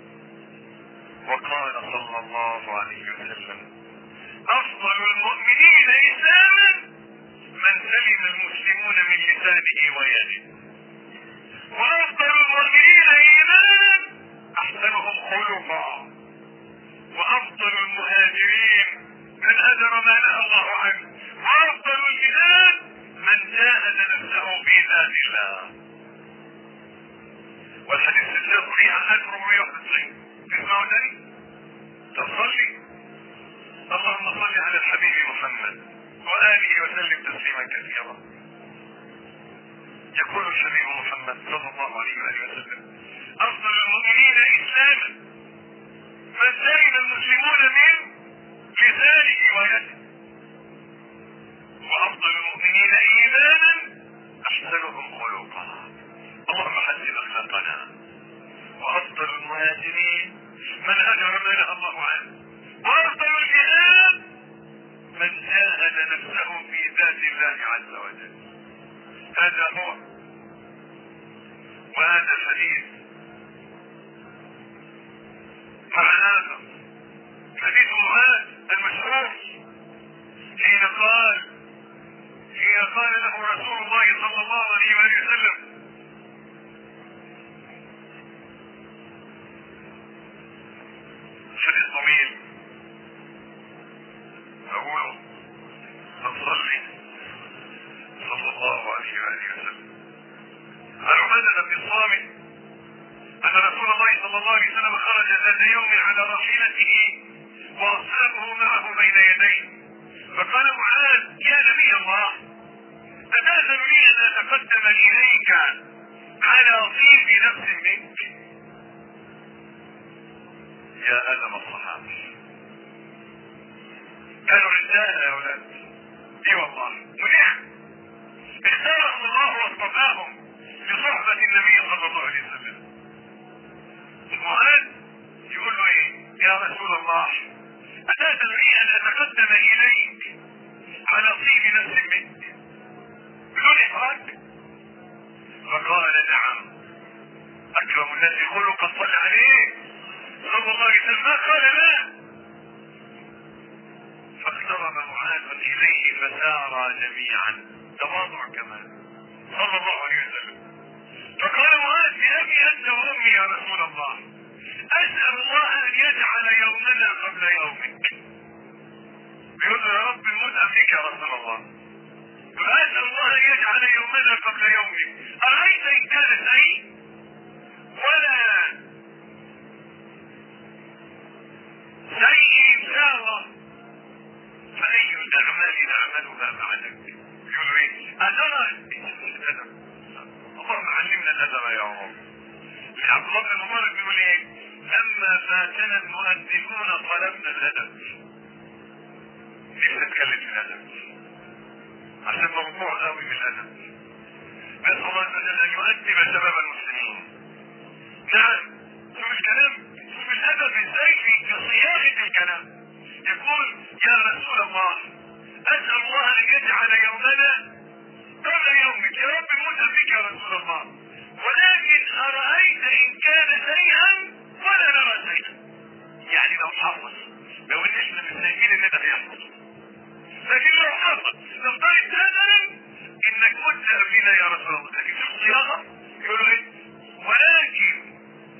وقال صلى الله عليه وسلم افضل المؤمنين اسلاما من سلم المسلمون من لسانه ويده وافضل المؤمنين ايمانا احسنهم خلقا وافضل المهاجرين من هجر ما نهى الله عنه وافضل الجهاد من جاهد نفسه في ذات الله. والحديث السلسلة صحيحة ألف وأربعمائة وواحد وتسعين. تسمعوا تاني؟ تصلي اللهم صل على الحبيب محمد وآله وسلم تسليما كثيرا. يقول الحبيب محمد صلى الله عليه وآله وسلم أفضل المؤمنين إسلاما من سلم المسلمون من لسانه ويده وأفضل المؤمنين إيمانا أحسنهم خلقا. اللهم حسن أخلاقنا. وأفضل المهاجرين من هجر ما نهى الله عنه وأفضل الجهاد من جاهد نفسه في ذات الله عز وجل. هذا هو وهذا الحديث معناه حديث معاذ المشهور حين قال حين قال له رسول الله صلى الله عليه وسلم حديث طويل أقوله نصلي صلى الله عليه وآله وسلم عن عبادة بن الصامت أن رسول الله صلى الله عليه وسلم خرج ذات يوم على راحلته وأصحابه معه بين يديه فقال معاذ يا نبي الله أتأذن لي أن أتقدم إليك على طيب نفس منك؟ يا أدم الصحابة كانوا رجال يا أولاد اي والله منيح اختارهم الله واصطفاهم لصحبة النبي صلى الله عليه وسلم. معاذ يقول له ايه يا رسول الله أتأذن لي أن أتقدم إليك على طيب نفس منك بدون إحراج؟ فقال نعم أكرم الناس خلقا صلى عليه صلى الله عليه وسلم ما قال لا. فاقترب معاذ إليه فسارا جميعا تواضع كمان صلى الله عليه وسلم. فقال معاذ بأبي أنت وأمي يا رسول الله أسأل الله أن يجعل يومنا قبل يومك. بيقول له يا رب الموت أملك يا رسول الله. فأسأل الله أن يجعل يومنا قبل يومك. أرأيت إن كان سعيد ولا عبد الله بن مبارك بيقول ايه؟ لما فاتنا المؤذنون طلبنا الادب. ليش نتكلم في الادب؟ عشان موضوع قوي من الادب. نسأل الله ان يؤدب شباب المسلمين. نعم، شوف الكلام، شوف الادب ازاي في صياغه الكلام. يقول يا رسول الله اسال الله ان يجعل يومنا قبل يومك، يا رب موت بك يا رسول الله، ولكن ارايت ان كان شيئا ولا نرى شيئا. يعني لو حصل، لو ان احنا مش شايفين ان ده هيحصل، لكن لو حصل نفترض مثلا انك مت قبلنا يا رسول الله، لكن شوف الصياغه يقولوا ايه؟ ولكن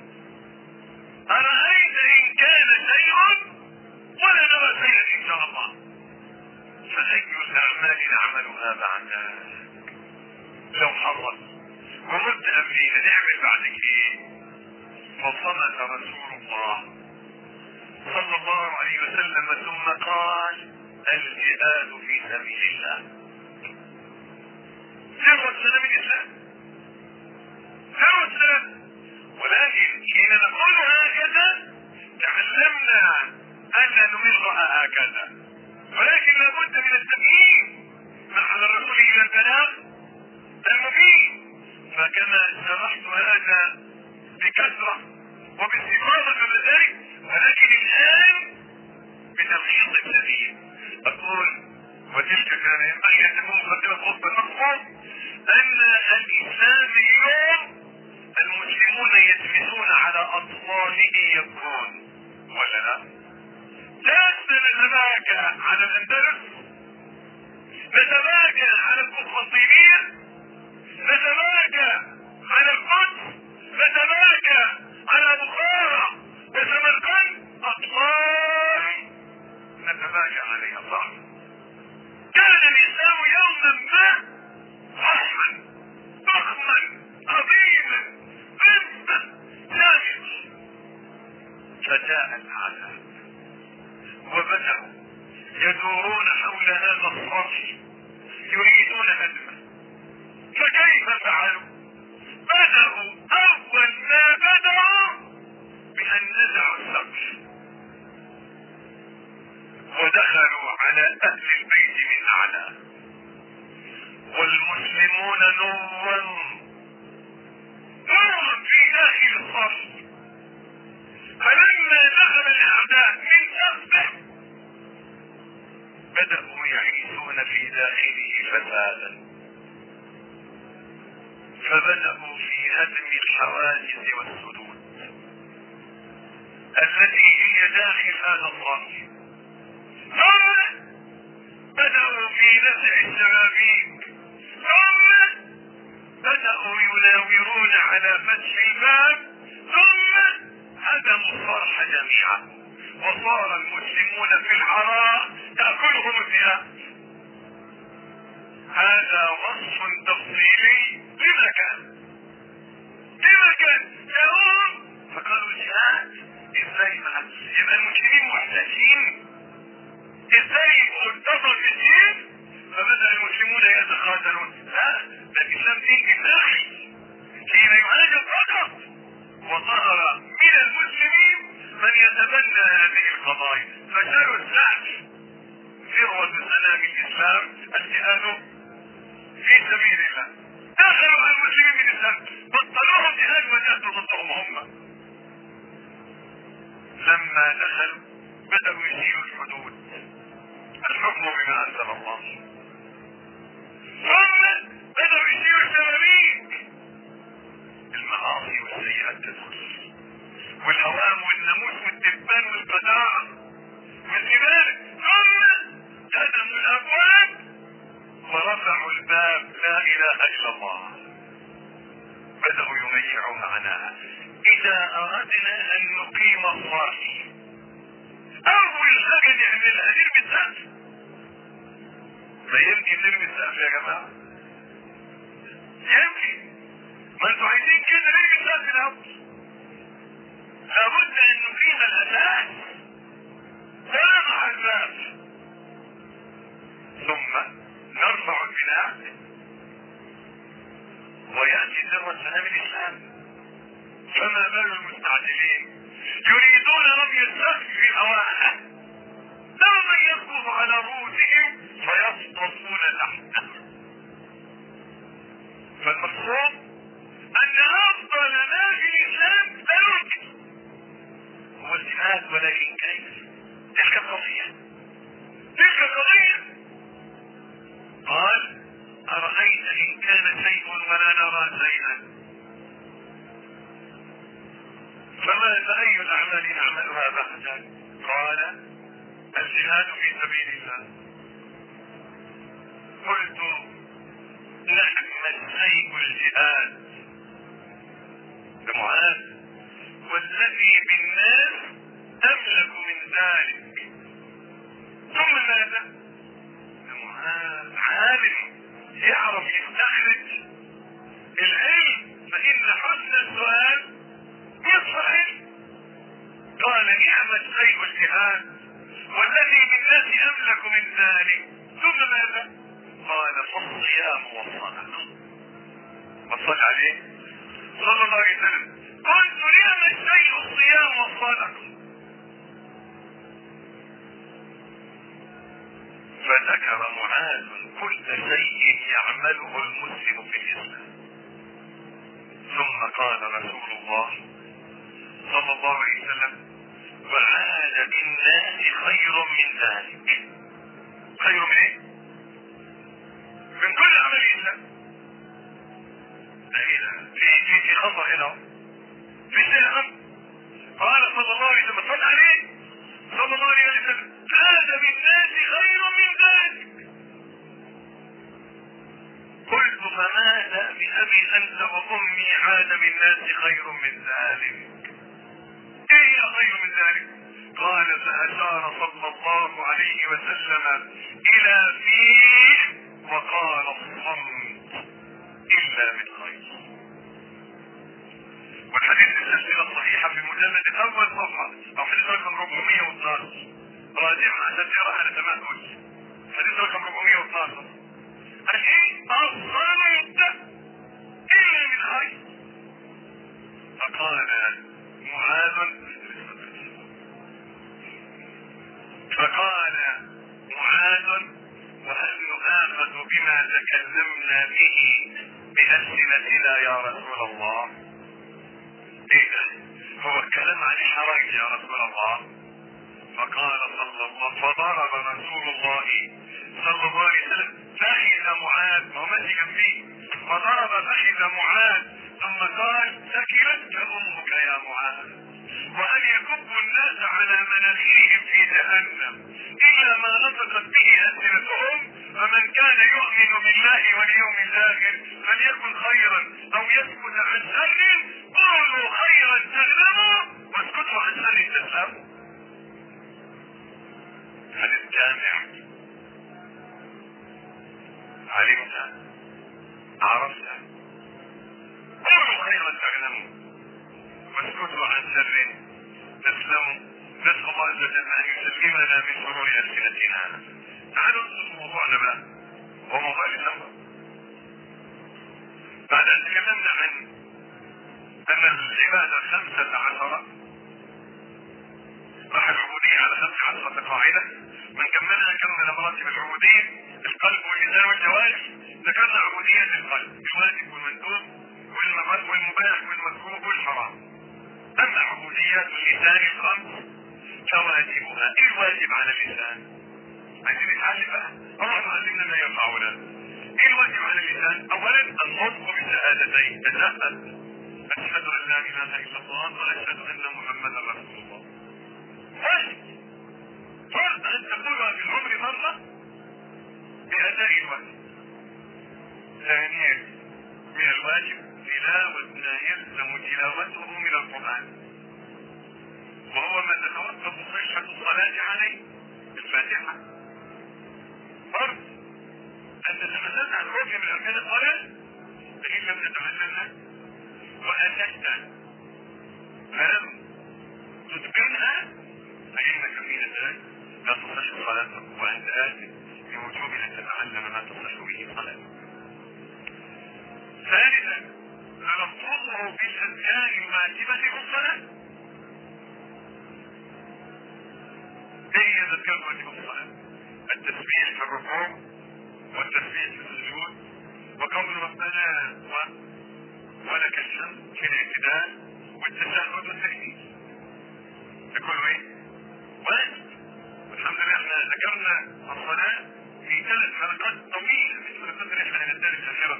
ارايت ان كان شيء ولا نرى شيئا ان شاء الله، فاي الاعمال نعملها بعد لو حصل ومت قبلنا نعمل بعدك ايه؟ فصمت رسول الله صلى الله عليه وسلم ثم قال الجهاد في سبيل الله. ذروة سلام الاسلام، ذروة سلام. ولكن حين نقول هكذا تعلمنا الا نمرها هكذا، ولكن لابد من التمييز مع الرسول الى البلاغ المبين. فكما شرحت هذا بكثرة وباستفاضة قبل ذلك، ولكن الآن بتلخيص شديد أقول وتلك كان ينبغي أن تكون مقدمة خطبة المقصود أن الإسلام اليوم المسلمون يجلسون على أطفاله يبكون، ولا لا؟ لسنا نتباكى على الأندلس، نتباكى على القسطنطينية، نتباكى على القدس، نتباكى على بخارى وسمرقند، أطفال نتباكى عليها. صح؟ كان الإسلام يوما ما ضخما ضخما عظيما قمة سامية، فجاء العذاب وبدأوا يدورون حول هذا الصرح يريدون هدمه. فكيف فعلوا؟ بدأوا أول ما بدأوا بأن نزعوا السقف ودخلوا على أهل البيت من أعلى، والمسلمون نورا نورا في داخل الصف. فلما دخل الأعداء من سقفه بدأوا يعيشون في داخله فسادا، فبدأوا في هدم الحواجز والسدود التي هي داخل هذا الصف، ثم بدأوا في نزع الشبابيك، ثم بدأوا يناورون على فتح الباب، ثم هدموا الصرح جميعا، وصار المسلمون في العراء تأكلهم الذئاب. هذا وصف تفصيلي لما كان لما كان يقول. فقالوا الجهاد ازاي مع يبقى المسلمين محتاجين، ازاي يبقوا اتصلوا في الدين؟ فبدأ المسلمون يتقاتلون. لا، ده الاسلام دين دماغي حين يهاجم فقط، وظهر من المسلمين من يتبنى هذه القضايا، فشالوا السعف ذروة سلام الاسلام الجهاد في سبيل الله. دخلوا على المسلمين من الاسلام، بطلوهم جهاد وجهدوا ضدهم هم. لما دخلوا بدأوا يشيلوا الحدود، الحكم بما أنزل الله، ثم بدأوا يشيلوا الشبابيك، المعاصي والسيئات تدخل، والهوام والناموس والدبان والقذارة والزبالة، ثم هدموا الأبواب ورفعوا الباب لا إله إلا الله. بدأوا يميعوا معناها. إذا أردنا أن نقيم الصلاة أول حاجة نعملها نرمي السقف. ما يمكن نرمي السقف يا جماعة؟ يمكن. ما انتوا عايزين كده نرمي السقف الأول. لابد أن نقيم الأساس ونضع الباب، ثم نرفع البناء ويأتي ذروة سلام الإسلام. فما بال المستعجلين يريدون رمي السهم في هواها ثم يسقط على رؤوسهم فيسقطون تحته. فالمقصود ان افضل ما في الاسلام لا يمكن هو الجهاد، ولكن كيف؟ تلك القضيه تلك القضيه قال ارايت ان كان شيء ولا نرى شيئا فما اي الاعمال نعملها بعد؟ قال الجهاد في سبيل الله. قلت نعم الشيء الجهاد لمعاذ والذي بالناس املك من ذلك. ثم ماذا؟ لمعاذ عالم يعرف يستخرج العلم، فان حسن السؤال يصح العلم. قال نعم الشيء الجهاد والذي بالناس املك من ذلك. ثم ماذا؟ قال فالصيام والصدقه. وصل عليه صلى الله عليه وسلم. قلت نعم الشيء الصيام والصدقه. فذكر معاذ كل شيء يعمله المسلم في الاسلام. ثم قال رسول الله صلى الله عليه وسلم وعاد بالناس خير من ذلك. خير من ايه؟ من كل عمل الاسلام. في في في خطر هنا في شيء اهم. قال صلى الله عليه وسلم صلى عليه صلى الله عليه وسلم عاد بالناس خير من ذلك. قلت فماذا بأبي انت وامي عاد بالناس خير من ذلك؟ ايه هي خير من ذلك؟ قال فاشار صلى الله عليه وسلم الى فيه وقال الصمت الا بالخير. والحديث السلسلة الصحيحة في المجلد الاول صفحة او حديث رقم أربعمائة واثناشر راجعها عشان تقرا على تماثل. حديث رقم أربعمائة واثناشر الشيء الصمت الا من خير. فقال معاذ فقال معاذ وهل نؤاخذ بما تكلمنا به بألسنتنا يا رسول الله؟ ايه ده؟ هو الكلام عن الحرج يا رسول الله؟ فقال صلى الله فضرب رسول الله صلى الله عليه وسلم فخذ معاذ وهو ماشي جنبيه فضرب فخذ معاذ ثم قال ثكلتك امك يا معاذ وأن يكب الناس على مناخرهم في جهنم إلا ما نطقت به ألسنتهم. فمن كان يؤمن بالله واليوم الآخر فليكن خيرا أو يسكت عن شر. قولوا خيرا تغنموا واسكتوا عن شر تسلموا. حديث جامع. علمت عرفت. قولوا خيرا تغنموا واسكتوا عن شر تسلموا. نسأل الله عز وجل ان يسلمنا من شرور ألسنتنا. تعالوا ندخل موضوعنا بقى وموضوع النظر. بعد ان تكلمنا عن ان العبادة خمسة عشرة راح العبودية على خمسة عشرة قاعدة من كملها كمل مراتب العبودية القلب واللسان والجوارح. ذكرنا عبوديات القلب الواجب والمندوب والمباح والمكروه والحرام. اما عبوديات اللسان الخمس فواجبها. ايه الواجب على اللسان؟ عايزين نتعلم بقى. الله علمنا ما ينفعنا. ايه الواجب على اللسان؟ اولا النطق بالشهادتين. تشهد اشهد ان لا اله الا الله واشهد ان محمدا رسول الله. واجب فرض ان تقولها في العمر مره باداء الواجب. ثانيا من الواجب تلاوة ما يلزم تلاوته من القرآن وهو ما تتوقف صحة الصلاة عليه الفاتحة. فرض أن تتحدث عن ركن من أركان الصلاة فإن لم تتعلمها وأتت فلم تتقنها فإنك في ذلك لا تصح الصلاة وأنت آثم بوجوب أن تتعلم ما تصح به الصلاة. ثالثا تلفظه بالأذكار واجبة الصلاة. ايه يذكر واجب الصلاة؟ التسبيح في الركوع والتسبيح في السجود وقول ربنا ولك الحمد في الاعتدال والتشهد والتكبير. ده كله ايه؟ واجب. والحمد لله احنا ذكرنا الصلاة في ثلاث حلقات طويلة مش حلقات رحلة الى الدار الآخرة.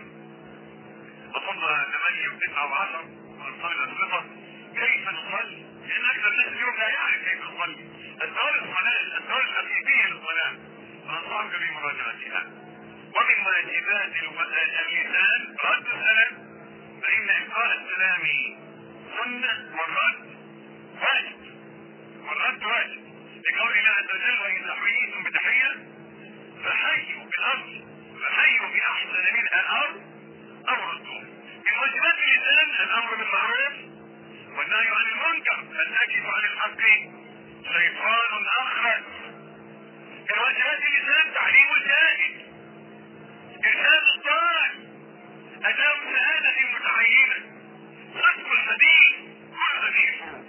وصلنا ثمانية وتسعة وعشر ونصلي الأسبقة كيف نصلي؟ لأن أكثر الناس اليوم لا يعرف كيف نصلي. أسرار الصلاة الأسرار الحقيقية للصلاة فأنصحك بمراجعتها. ومن واجبات اللسان رد السلام، فإن إلقاء السلام سنة والرد واجب، والرد واجب لقول الله عز وجل وإن حييتم بتحية فحيوا بالأرض فحيوا بأحسن منها أو أو ردوه. من واجبات اللسان الأمر بالمعروف والنهي عن المنكر، الناكب عن الحق شيطان أخرج. من واجبات اللسان تعليم الجاهل، إرشاد الضال، أداء الشهادة المتعينة، صدق الحديث كل خفيفه.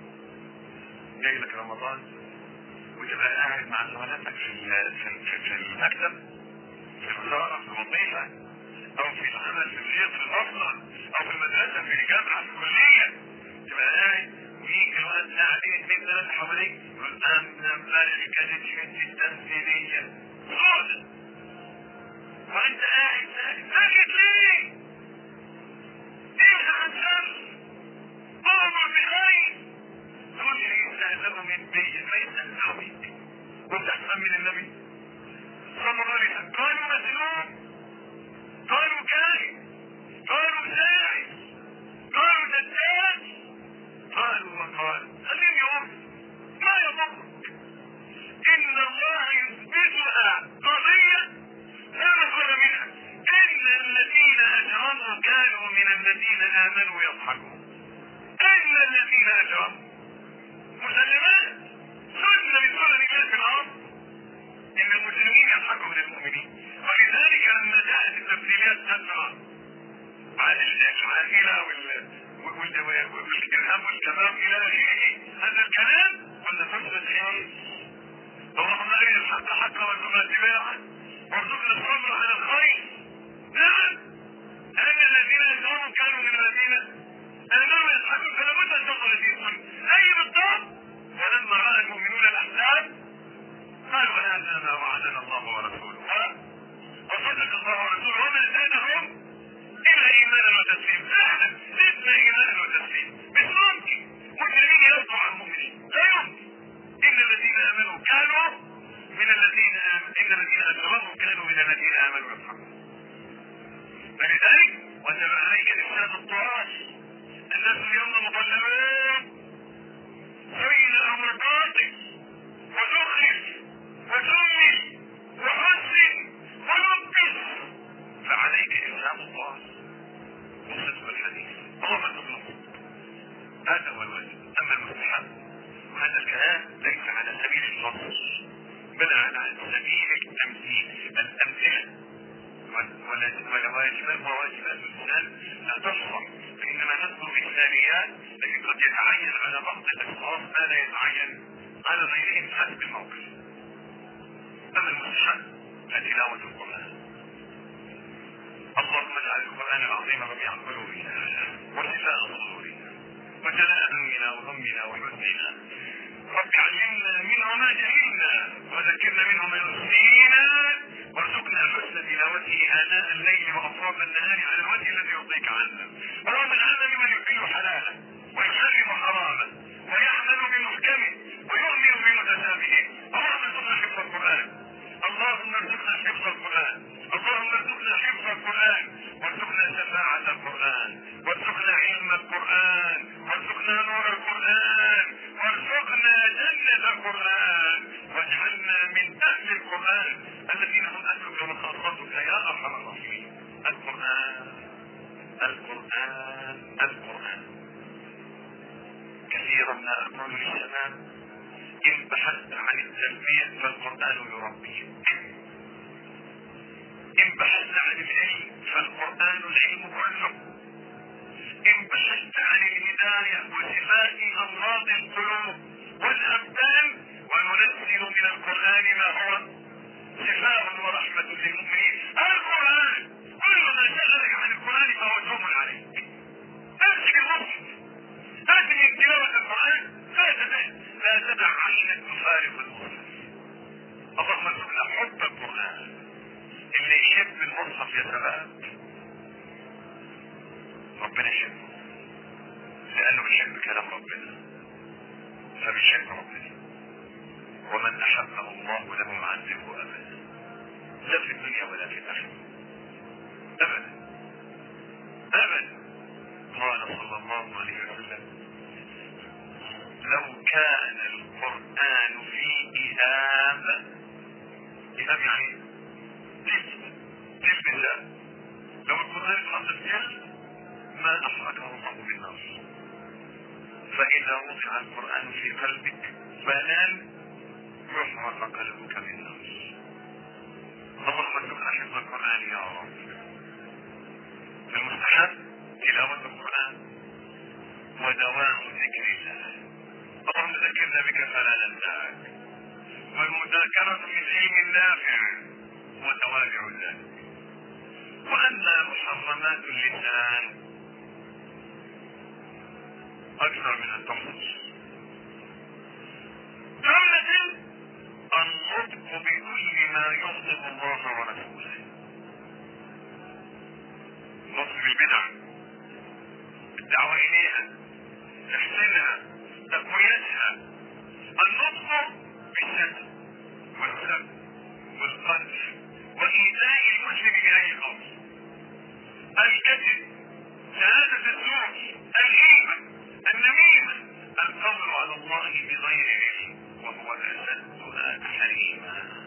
جاي لك رمضان وتبقى قاعد مع زملاتك في في في المكتب في الوزارة في الوظيفة أو في العمل في البيت في الأسرة أو في المدرسة في الجامعة في الكلية، تبقى قاعد ويجي الوقت قاعدين اثنين ثلاثة حواليك يقول أنا امبارح كانت حتة تمثيلية سودة وأنت قاعد ساكت ساكت ليه؟ إيه عن شر؟ أمر بخير. تقول لي يستهزئوا من بيت ما يستهزئوا بيك وأنت أحسن من النبي صلى الله عليه وسلم. قالوا مجنون، قالوا كاهن، قالوا ساحر، قالوا دجال، قالوا وقال. خليهم يقول ما يضرك، إن الله يثبتها قضية لا نخرج منها. إن الذين أجرموا كانوا من الذين آمنوا يضحكون. إن الذين أجرموا مسلمات سنة من سنن الله في الأرض إن المسلمين يضحكوا من المؤمنين. ولذلك لما جاءت التمثيليات تسرع على العائلة والإرهاب والكباب إلى آخره هذا الكلام ولا فرصة إيه؟ اللهم أرنا الحق حقا وارزقنا اتباعه وارزقنا الصبر على الخير. نعم، لأن الذين أجرموا كانوا من الذين آمنوا يضحكون، فلا بد أن تنظر هذه السنة. أي بالضبط؟ ولما رأى المؤمنون الأحزاب قالوا هذا ما وعدنا الله ورسوله وصدق الله ورسوله وما زادهم إلا إيمانا وتسليما. فعلا زدنا إيمانا وتسليما. مش ممكن مسلمين يرضوا عن المؤمنين، لا يمكن. إن الذين آمنوا كانوا من الذين آمنوا إن الذين أجرموا كانوا من الذين آمنوا يضحكون. فلذلك وجب عليك إرشاد التراث. الناس اليوم مطلبون بين الأمر قاطع وزخرف وجمل وحسن ولبس، فعليك إرشاد التراث وصدق الحديث. اللهم تطلب هذا هو الواجب. أما المستحب وهذا الكلام ليس على سبيل النص بل على سبيل التمثيل. الأمثلة والواجبات وواجبات الإنسان لا تصلح، فإنما نذكر مثاليات لكن قد يتعين على بعض الأشخاص ما لا يتعين على غيرهم حسب الموقف. أما المستحب فتلاوة القرآن. اللهم اجعل القرآن العظيم ربيع قلوبنا وشفاء صدورنا وجلاء همنا وغمنا وحزننا. رب علمنا منه ما جهلنا وذكرنا منه ما نسينا وارزقنا حسن تلاوته آناء الليل وأطراف النهار على الوجه الذي يرضيك عنا. اللهم اجعلنا ممن يحل حلاله ويحرم حرامه ويعمل بمحكمه ويؤمن بمتشابهه. اللهم ارزقنا حفظ القرآن، اللهم ارزقنا حفظ القرآن، اللهم ارزقنا حفظ القرآن وارزقنا شفاعة القرآن وارزقنا علم القرآن وارزقنا نور القرآن وارزقنا جنة القرآن واجعلنا من أهل القرآن الذين هم أهلك وخاصتك يا أرحم الراحمين. القرآن القرآن القرآن. كثيرا ما أقول للشباب إن بحثت عن التربية فالقرآن يربيك، إن بحثت عن العلم فالقرآن العلم كله، إن بحثت عن الهداية امراض القلوب والابدان، وننزل من القرآن ما هو شفاء ورحمة للمؤمنين. القرآن كل ما شغلك عن القرآن فهو جرم عليك. امسك المصحف، امسك تلاوة القرآن، لا تدع لا تدع عينك تفارق المصحف. اللهم ارزقنا حب القرآن. اللي يحب المصحف يا شباب ربنا يحبه، لانه بيحب كلام ربنا فبيحب ربنا. ومن احبه الله لم يعذبه ابدا، لا في الدنيا ولا في الاخره ابدا ابدا. قال صلى الله عليه وسلم: لو كان القرآن في إهاب، إهاب يعني جلد جلد الله، لو القرآن حصل جلد ما أحرقه الله بالنار. فإذا وضع القرآن في قلبك فلن يحرق قلبك بالنار. اللهم ارزقنا حفظ القرآن يا رب. المستحب تلاوة القرآن ودوام ذكر الله. اللهم ذكرنا بك فلا ننساك، والمذاكرة في العلم النافع وتوابع ذلك. وأن محرمات اللسان أكثر من التنصص. جملة النطق بكل ما يغضب الله ورسوله، نطق بالبدع، الدعوة إليها، تحسينها، تقويتها. النطق بالشتم والسب والقذف وإيذاء المسلم بأي قول، الكذب، شهادة الزور، الغيبة، النميمة، القول على الله بغير علم وهو أشدها تحريما.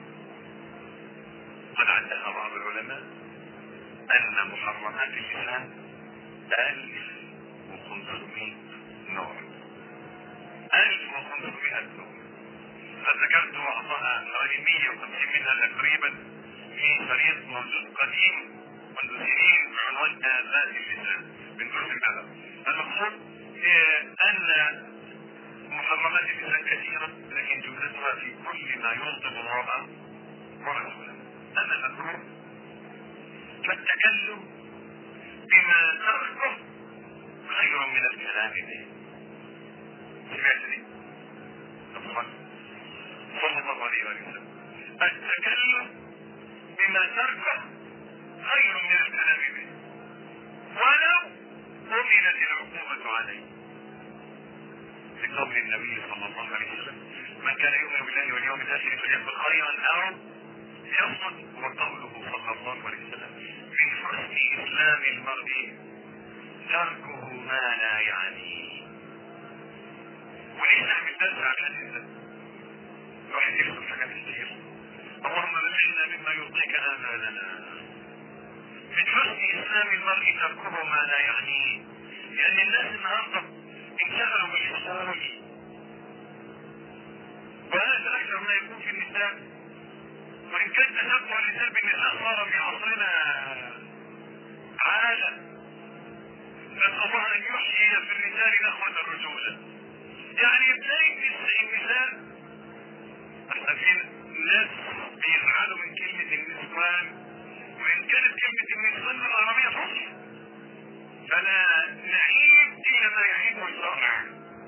قد عدها بعض العلماء أن محرمات اللسان ألف وخمسمائة نوع، ألف وخمسمائة نوع. فذكرت بعضها حوالي مئة وخمسين منها تقريبا في شريط موجود قديم منذ سنين بعنوان آفات اللسان من دروس الأدب. المقصود أن محرمات اللسان كثيرة، لكن جملتها في كل ما يغضب الله ورسوله. أما المكروه فالتكلم بما تركه خير من الكلام به. سمعت لي؟ صلى الله عليه وسلم: التكلم بما تركه خير من الكلام به ولو أمنت العقوبة عليه، لقول النبي صلى الله عليه وسلم: من كان يؤمن بالله واليوم الآخر فليقل خيرا أو ليصمت. وقوله صلى الله عليه وسلم: من حسن إسلام المرء تركه ما لا يعنيه. وليس نعمل درس عن الحديث ده، الواحد يفهم حاجات كتير. اللهم بلغنا مما يرضيك آمالنا. من حسن إسلام المرء تركه ما لا يعنيه، لأن الناس النهارده انشغلوا بالحصول، وهذا أكثر ما يكون في النساء. وإن كان تشبه النساء بالنساء صار في عصرنا عادة، نسأل الله أن يحيي في الرجال نخوة الرجولة. يعني بداية النساء أحسن ناس بيزعلوا من كلمة النسوان، وإن كانت كلمة النسوان بالعربية فصل، فلا نعيب إلا ما يعيب الشرع.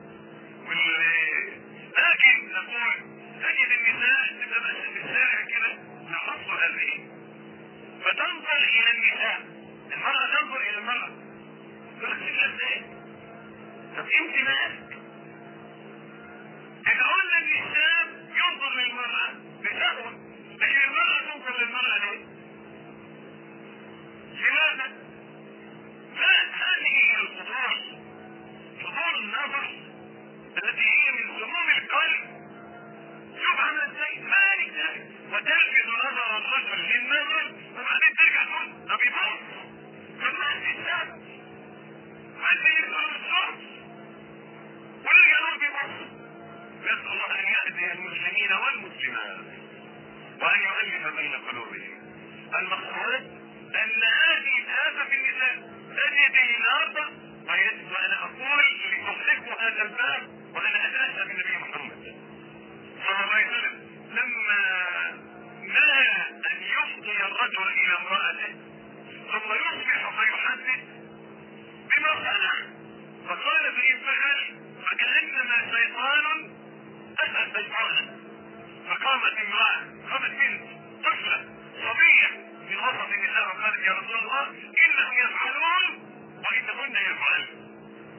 لكن نقول تجد النساء تتمشى في الشارع كده نحص هذه، فتنظر إلى النساء، المرأة تنظر إلى المرأة تقول لك الناس إيه؟ طب أنت مالك؟ إذا قلنا النساء ينظر للمرأة بشهوة، لكن المرأة تنظر للمرأة ليه؟ لماذا؟ هذه هي الفضول، فضول النظر التي هي من سموم القلب. شوف عمل ازاي مالك ده، وتلفت نظر الرجل للنظر وبعدين ترجع تقول طب يبص. طب ما النساء عايزين يدخلوا الصوت ونرجع نقول بيبص. نسأل الله أن يهدي المسلمين والمسلمات وأن يؤلف بين قلوبهم. المقصود أن هذه الآفة في النساء تجد النهارده، وأنا أقول لتصحبوا هذا الباب انفعل فكأنما شيطان أسأل شيطانا. فقامت امرأة، قامت بنت طفلة صبية من وسط النساء وقالت يا رسول الله إنهم يفعلون وإنهن يفعلن.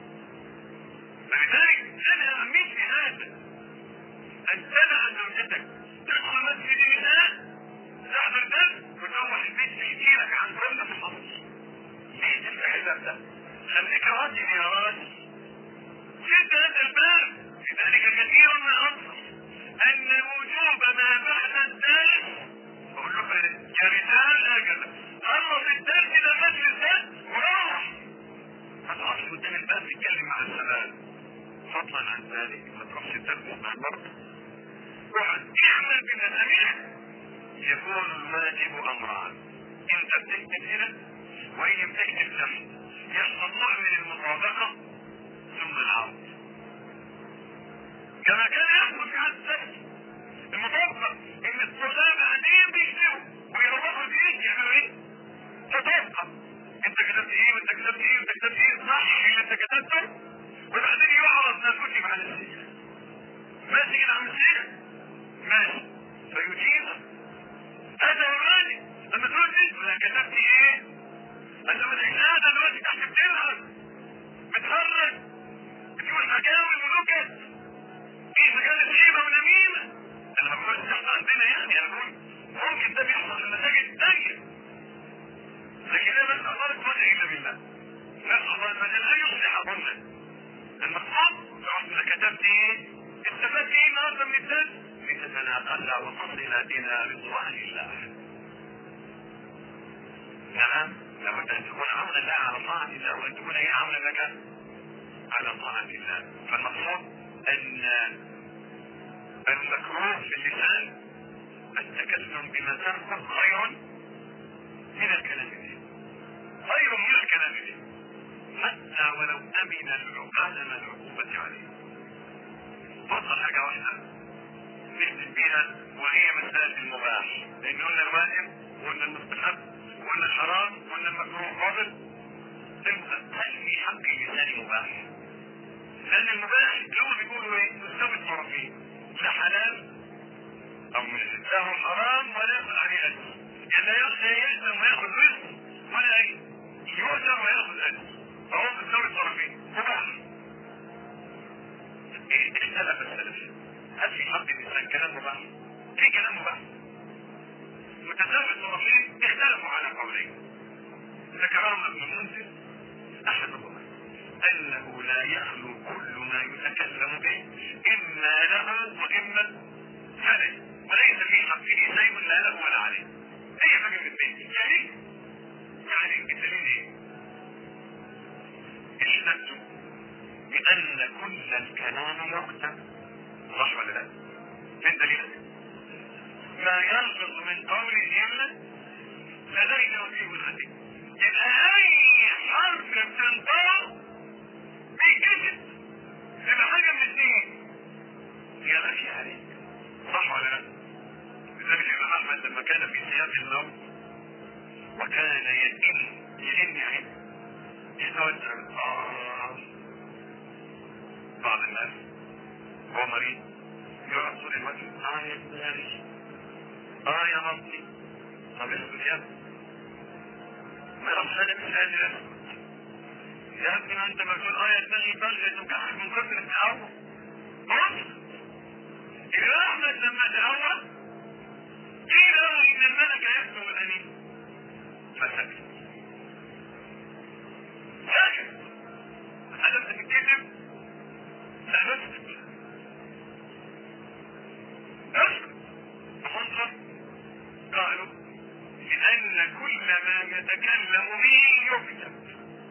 فلذلك أنا أمثل هذا أن تدع زوجتك تدخل مسجد النساء تحضر درس وتروح البيت تحكي لك عن رمضة في الفصل. ليه تفتح الباب ده؟ خليك راجل يا راجل. سد هذا الباب. لذلك كثيرا ما أنصح أن وجوب ما بعد الدرس بقول لكم يا رجال هكذا خلص الدرس إلى المجلس ده وروح. ما تقعدش قدام الباب تتكلم مع الشباب. فضلا عن ذلك ما تروحش الدرس مع برضه. اقعد اعمل بما سمعت. يكون الواجب أمران. أنت بتكتب هنا وإن بتكتب تحت. يحصل نوع من المطابقة ثم العرض. كما كان يحصل في هذا الدرس. المطابقة ان الطلاب قاعدين بيكتبوا ويروحوا البيت يعملوا ايه؟ تطابقة. انت كتبت ايه وانت كتبت ايه وانت كتبت ايه صح اللي انت كتبته وبعدين يعرض ما كتب على الشيخ. ماشي كده عم الشيخ؟ ماشي. فيجيب هذا هو الراجل. لما تقول لي ولا كتبت ايه؟ انت من هذا دلوقتي تحت بتلعب بتهرج بتقول حكاوي ونكت في مجال الغيبة ونميمة. انا ما بقولش احنا عندنا يعني انا بقول ممكن ده بيحصل في المساجد التانية لكن ده بس اقدر وجه الا بالله. نسأل الله المجال ان يصلح ظنك. المقصود احنا كتبت ايه؟ استفدت ايه النهارده من الدرس؟ لتتناقل وتصل الى رضوان الله. نعم لابد ان تكون عونا لا على طاعة الله وان تكون هي عونا لك على طاعة الله. فالمقصود ان المكروه في اللسان التكلم بما ترفض خير من الكلام به. خير من الكلام به حتى ولو امن عدم العقوبة عليه. فضل حاجة واحدة نهدم بها وهي مسألة المباح. لان قلنا الواجب وقلنا المستحب وقلنا الحرام وقلنا المكروه فاضل. هل في حق اللسان مباح؟ لان المباح اللي هو بيقولوا ايه؟ مستوي الطرفين. لا حلال او من له حرام ولا ياخذ عليه اجر. يعني لا يلزم وياخذ رزق ولا يؤجر وياخذ اجر. فهو مستوي الطرفين مباح. ايه اختلف السلف؟ هل في حق الانسان كلام مباح؟ في كلام مباح. متساوي الطرفين اختلفوا على قولين ذكرهم ابن المنذر احدهما انه لا يخلو كل ما يتكلم به اما له واما عليه وليس في حقه شيء لا له ولا عليه. اي حاجه من الاثنين. يعني يعني الدليل ايه؟ اشهدت بان كل الكلام يكتب صح ولا لا؟ من دليلك؟ ما يلفظ من قول الا لدينا وفيه الغدير. يبقى اي حرف بتنطق بيتكتب. يبقى حاجه من الاثنين يا غشي عليك صح ولا لا؟ لذلك الامام احمد لما كان في سياق النوم وكان يئن يئن يعني يتوجه آه. بعض الناس هو مريض يقعد طول الوقت اه يا ابني اه يا ربي طب اسكت يا ابني ما يعرفش انا مش قادر يا ابني ما انت بتقول اه يا دماغي بلغت وكحك من كتر التعود. بص الامام احمد لما تعود قيل له ان الملك يكتب الانين فسكت. ساكت هذا بتكتب لا نسكت نسكت. فانظر قالوا لان كل ما يتكلم به يكتب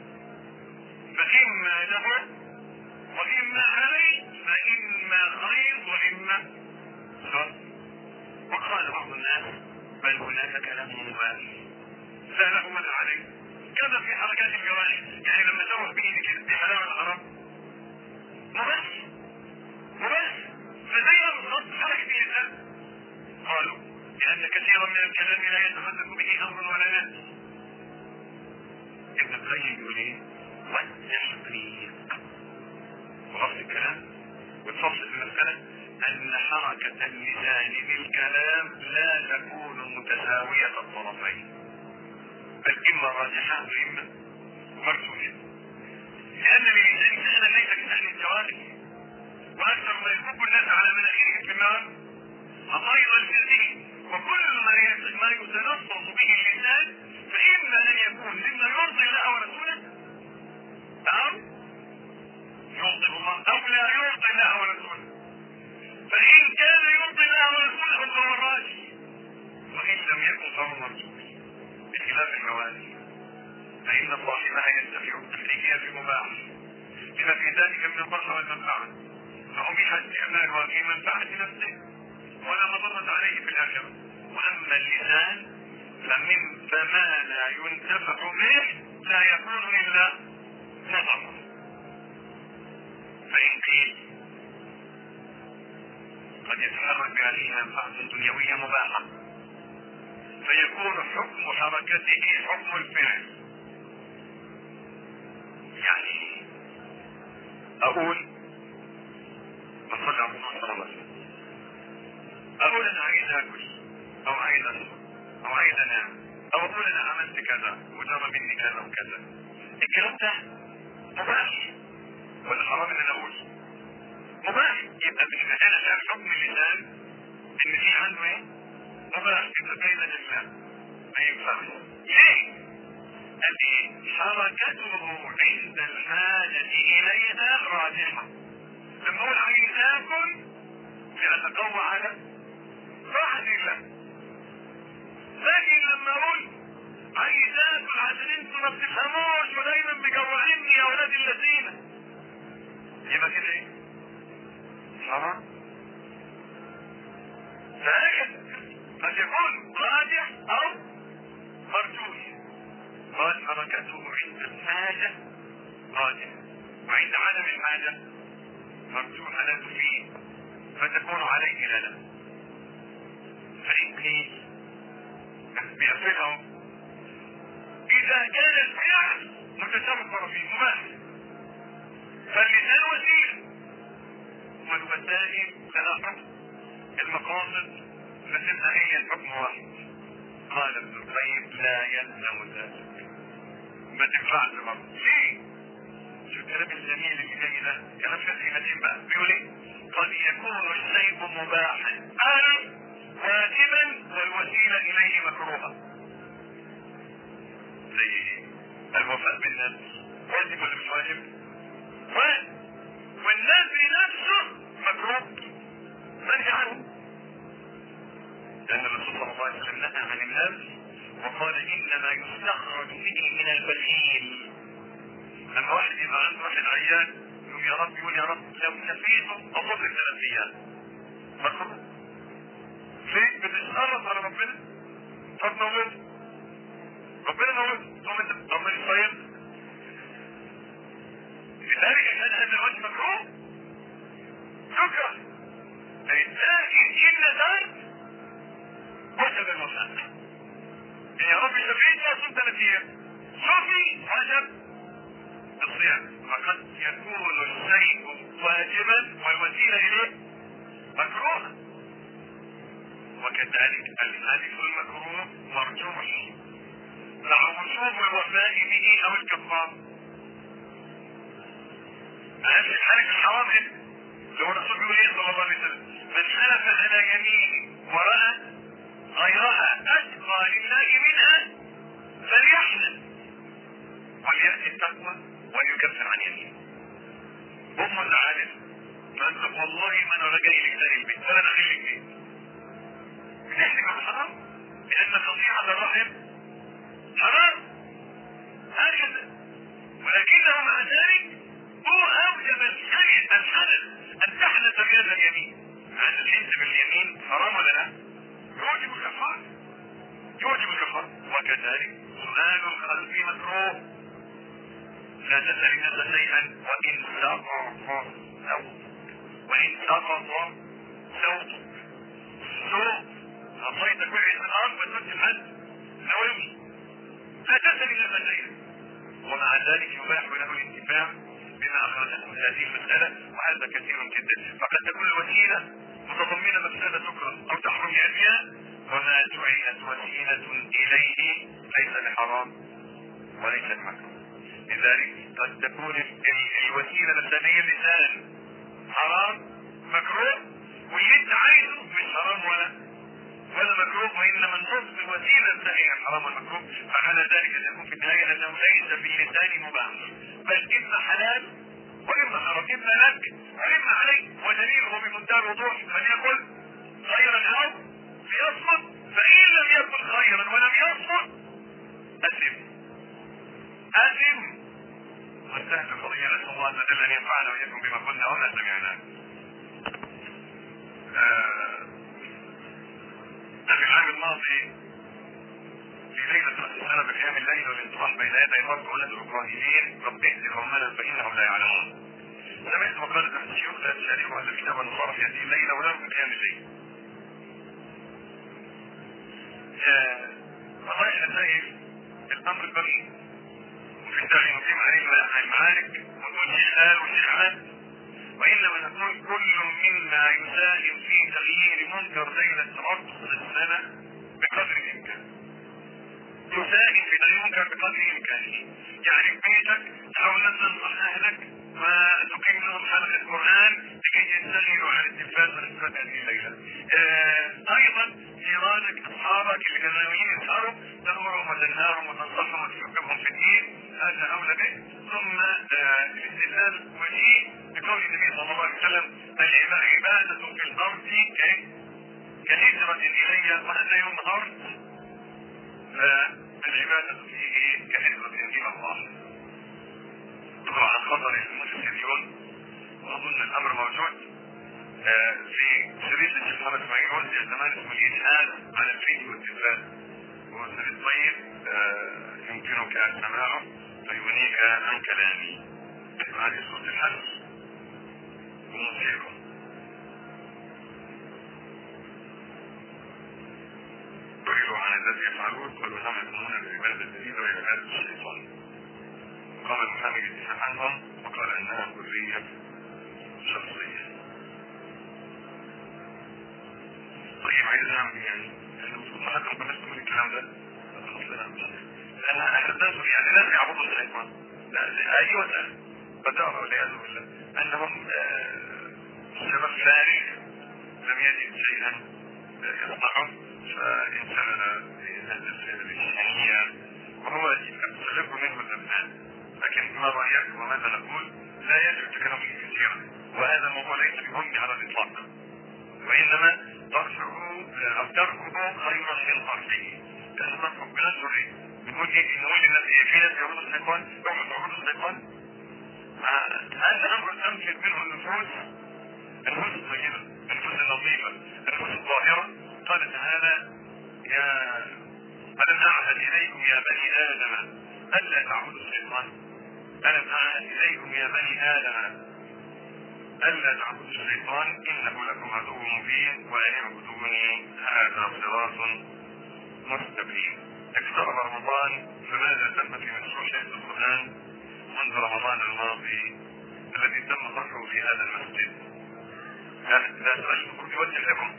فإما له وإما عليه فإما خير وإما شر. وقال بعض الناس بل هناك كلام مباح لا له ولا عليه. كذا في حركات الجوارح يعني لما تروح بإيدي كده في حلاوة الحرام مباح مباح فزي بالضبط حركة الإنسان. قالوا لأن كثيرا من الكلام لا يتحدث به أمر ولا نهي. ابن القيم يقول ايه؟ والتحقيق خلاص الكلام. والفصل في المسألة أن حركة اللسان بالكلام لا تكون متساوية الطرفين، بل إما راجحة وإما مرجوحة، لأن للإنسان شأنا ليس كشأن الجوارح، وأكثر ما يكب الناس على مناخيرهم في النار مصائر الجسد، وكل ما يتنصص به اللسان فإما أن يكون مما يرضي الله ورسوله أو يغضب الله أو لا يرضي الله ورسوله. فإن كان يرضي الله ورسوله فهو الراجح، وإن لم يكن فهو مرجوح، بخلاف الحوادث فإن صاحبها ينتفع بتحريكها في مباح لما في ذلك من الضر والمنفعة، فأبيحت استعمالها في منفعة نفسه ولا مضرت عليه في الآخرة. وأما اللسان فمن فما لا ينتفع به لا يكون إلا نظر. فإن قيل قد يتحرك بهذه منفعة دنيوية مباحة فيكون حكم حركته حكم الفعل. يعني أقول أصلي عبد الله صلى الله عليه وسلم، أقول أنا عايز أكل أو عايز أشرب أو عايز أنام، أو أقول أنا عملت كذا وجرى مني كذا وكذا، الكلام ده مباح ولا حرام إن أنا أقول؟ مباح. يبقى بالمسألة في حكم اللسان إن في عنده إيه؟ مباح، يبقى بين الله ما ينفعش. ليه؟ أدي حركته عند الحاجة إليها راجحة. لما أقول عايز آكل لأتقوى على راحة الله، لكن لما أقول عايز آكل عشان انتوا ما بتفهموش ودايما بجوعيني يا ولاد الذين، يبقى كده ايه؟ حرام. فهكذا قد يكون راجح أو مرجوح. قال حركته عند الحاجة راجح، وعند عدم الحاجة مرجوحة لا تفيد، فتكون عليه لا لا. فإن قيل بيقفله إذا كان الفعل متشرف فيه مباح فاللسان وسيلة، والوسائل لها حكم، المقاصد فتبقى هي الحكم واحد. قال ابن القيم لا يلزم ذلك، ما تنفعش برضه. ليه؟ شو الكلام الجميل اللي جاي ده؟ كلام فقهي بقى بيقول ايه؟ قد يكون الشيء مباحا أو واجبا والوسيلة إليه مكروها. زي الوفاء بالناس، واجب ولا مش واجب؟ واجب، والناس نفسه مكروه منهي عنه، لأن الرسول صلى الله عليه وسلم نهى عن الناس وقال إنما يستخرج فيه من البخيل. لما واحد يبقى عنده واحد عيان يقول يا رب، يقول يا رب لو كفيته أضر ثلاث أيام، مكروه. ليه؟ بتتخرط على ربنا. طب موت ربنا موت، ثم انت طب مش طيب. لذلك كان هذا الوجه مكروه يكره، فيتاكد إن ذلك وجب الوفاء. يا رب شفيت أصوم ثلاثية شوفي وجب الصيام. فقد يكون الشيء واجبا والوسيلة إليه مكروه، وكذلك الحادث المكروه مرجوح مع وجوب الوفاء به أو الكفار. هذه الحالة الحرام هنا لو الرسول بيقول ايه صلى الله عليه وسلم؟ من حلف على يمين ورأى غيرها أتقى لله منها فليحلف وليأتي التقوى وليكفر عن يمينه. هم العالم فأنت والله ما أنا رجعي لك تاني البيت ولا أنا أخلي البيت بنحلف على الحرام، لأن قطيعة الرحم حرام هكذا. ولكنه مع ذلك هو أوجب الشيء الحدث أن تحدث بهذا اليمين، عن الحنس باليمين حرام ولا لا؟ يوجب الكفار، يوجب الكفار. وكذلك سؤال الخلف مكروه، لا تسأل الناس شيئا وإن سقط صوتك، وإن سقط صوتك صوت غطيتك وقعت من الأرض ما تمسك الحد لو يمشي، لا تسأل الناس شيئا. ومع ذلك يباح له الانتفاع بما أخرجته هذه المسألة هذا كثير جدا. فقد تكون الوسيله متضمنه مفسده تكره او تحرم اشياء، وما جعلت وسيله اليه ليس بحرام وليس بمكروه. لذلك قد تكون الوسيله الثانيه اللسان حرام مكروه، واللي انت عايزه مش حرام ولا ولا مكروه، وانما النص الوسيله الثانيه الحرام والمكروه. فعلى ذلك تكون في النهايه انه ليس في اللسان مباح، بل اما حلال واما حرام، اما لك واما عليك. ودليله بمنتهى الوضوح: فليقل خيرا او ليصمت، فان لم يكن خيرا ولم يصمت اثم اثم. وانتهت القضيه. نسال الله عز وجل ان ينفعنا واياكم بما قلنا وما سمعناه. في العام الماضي في ليلة راس السنة بقيام الليل والانصراف بين يدي الرب وندعو القائلين: رب اهد قومنا فإنهم لا يعلمون. سمعت مقالة أحد الشيوخ لا تشاركها إلا كتاب النصارى في هذه الليلة ولو بقيام الليل. فضائع النسائف الأمر البغي، وفي التالي نقيم عليه المعارك والشيخ قال والشيخ عاد، وإنما نقول كل مما يساهم في تغيير منكر ليلة رأس السنة بقدر الإمكان. يساهم في تغيير منكر بقدر إمكانه. يعني في بيتك تحاول أن تنصح أهلك وتقيم لهم حلقة قرآن لكي يستغلوا عن التلفاز والاستفاد هذه الليلة. آه أيضا جيرانك أصحابك اللي كانوا ناويين يسهروا تأمرهم وتنهاهم وتنصحهم وتفكرهم في الدين، هذا أولى به. ثم آه الاستدلال وجيه بقول النبي صلى الله عليه وسلم: العبادة في الأرض كهجرة إلي، وهذا يوم أرض فالعبادة فيه كهجرة إلى الله. طبعا عن خطر المتسريون، وأظن الأمر موجود في شريط الشيخ محمد اسماعيل ورزي زمان اسمه الإجهاد على الفيديو والتلفاز، هو شريط طيب يمكنك سماعه فيغنيك عن كلامي. هذه صوت الحدث وموسيقى. سئلوا عن الذي يفعلون قالوا نعم يكونون بعبادة الجديدة وهي عبادة الشيطان. قام المحامي بالدفاع عنهم وقال انها حرية شخصية. طيب عايز نعمل يعني احنا المفروض ما حد ربنا يستمر الكلام ده لان اهل الناس يعني لازم يعبدوا الشيطان. اي وسائل بدأوا والعياذ بالله انهم شباب فارغ لم يجد شيئا يصنعه فانشغل بهذه الشيئية وهو يستغرب منه الابناء. لكن ما رأيك وماذا نقول؟ لا يجب التكلم فيه كثيرا، وهذا الموضوع ليس بهم على الاطلاق، وانما ترفعه او تركه خيرا من قرشه. لان نطلب بننظر بنقول ايه؟ نقول للناس في ناس يعبدوا الشيطان روحوا تعبدوا الشيطان. هذا امر تنفذ منه النفوس، النفوس الطيبه، النفوس اللطيفه، النفوس الطاهره. قال تعالى: يا ألم أعهد إليكم يا بني آدم ألا تعبدوا الشيطان. ألم أعهد إليكم يا بني آدم ألا تعبدوا الشيطان إنه لكم عدو مبين وأن اعبدوني هذا صراط مستقيم. اقترب رمضان، فماذا تم في مشروع شيخ القرآن منذ رمضان الماضي الذي تم طرحه في هذا المسجد؟ لا سؤال المفروض يوجه لكم.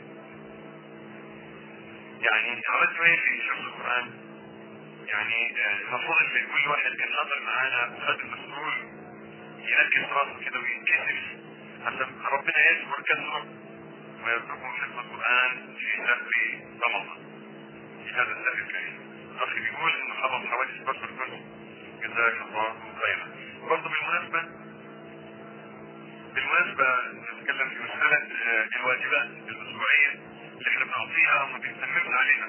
يعني عملت ايه في شرح القرآن؟ يعني المفروض ان كل واحد كان حاضر معانا وخد المسؤول يركز راسه كده وينكسف عشان ربنا يجبر كسره ويرزقهم حفظ القرآن في شهر رمضان في هذا الشهر الكريم. اخي بيقول انه حفظ حوالي ستاشر جزء، جزاك الله خيرا. برضه بالمناسبة بالمناسبة نتكلم في مسألة الواجبات الأسبوعية اللي احنا بنعطيها وما بنستمرش عليها.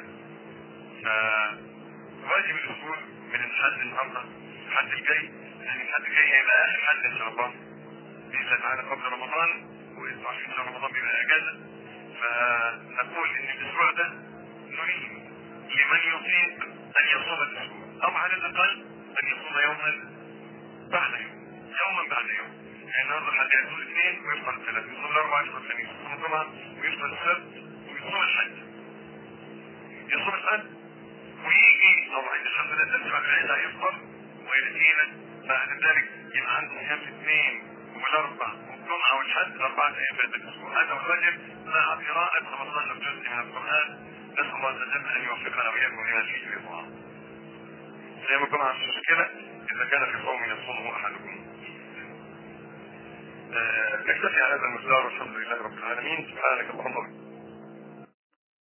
فواجب الأسبوع من الحد النهارده الحد الجاي، يعني الحد الجاي هيبقى آخر حد إن شاء الله بإذن الله تعالى قبل رمضان، وإسبوع في شهر رمضان بيبقى أجازة. فنقول إن الأسبوع ده نريد لمن يطيق أن يصوم الأسبوع أو على الأقل أن يصوم يوما بعد يوم، يوما بعد يوم. يعني النهارده الحد يصوم الاثنين ويفطر الثلاث، يصوم الأربعاء يفطر الخميس، يصوم الجمعة ويفطر السبت ويصوم الحد، يصوم الحد ويجي طبعا الحمد لله تسمع العيد هيفطر ويأتينا بعد ذلك يبقى عنده صيام الاثنين والاربع الجمعة والحد أربعة أيام في الأسبوع. هذا الواجب مع قراءة خمسة عشر جزء من القرآن. نسأل الله عز وجل أن يوفقنا وإياكم لما فيه رضاه. أيام الجمعة مش مشكلة إذا كان في صوم يصومه أحدكم. نكتفي على هذا المقدار والحمد لله رب العالمين. سبحانك اللهم وبحمدك.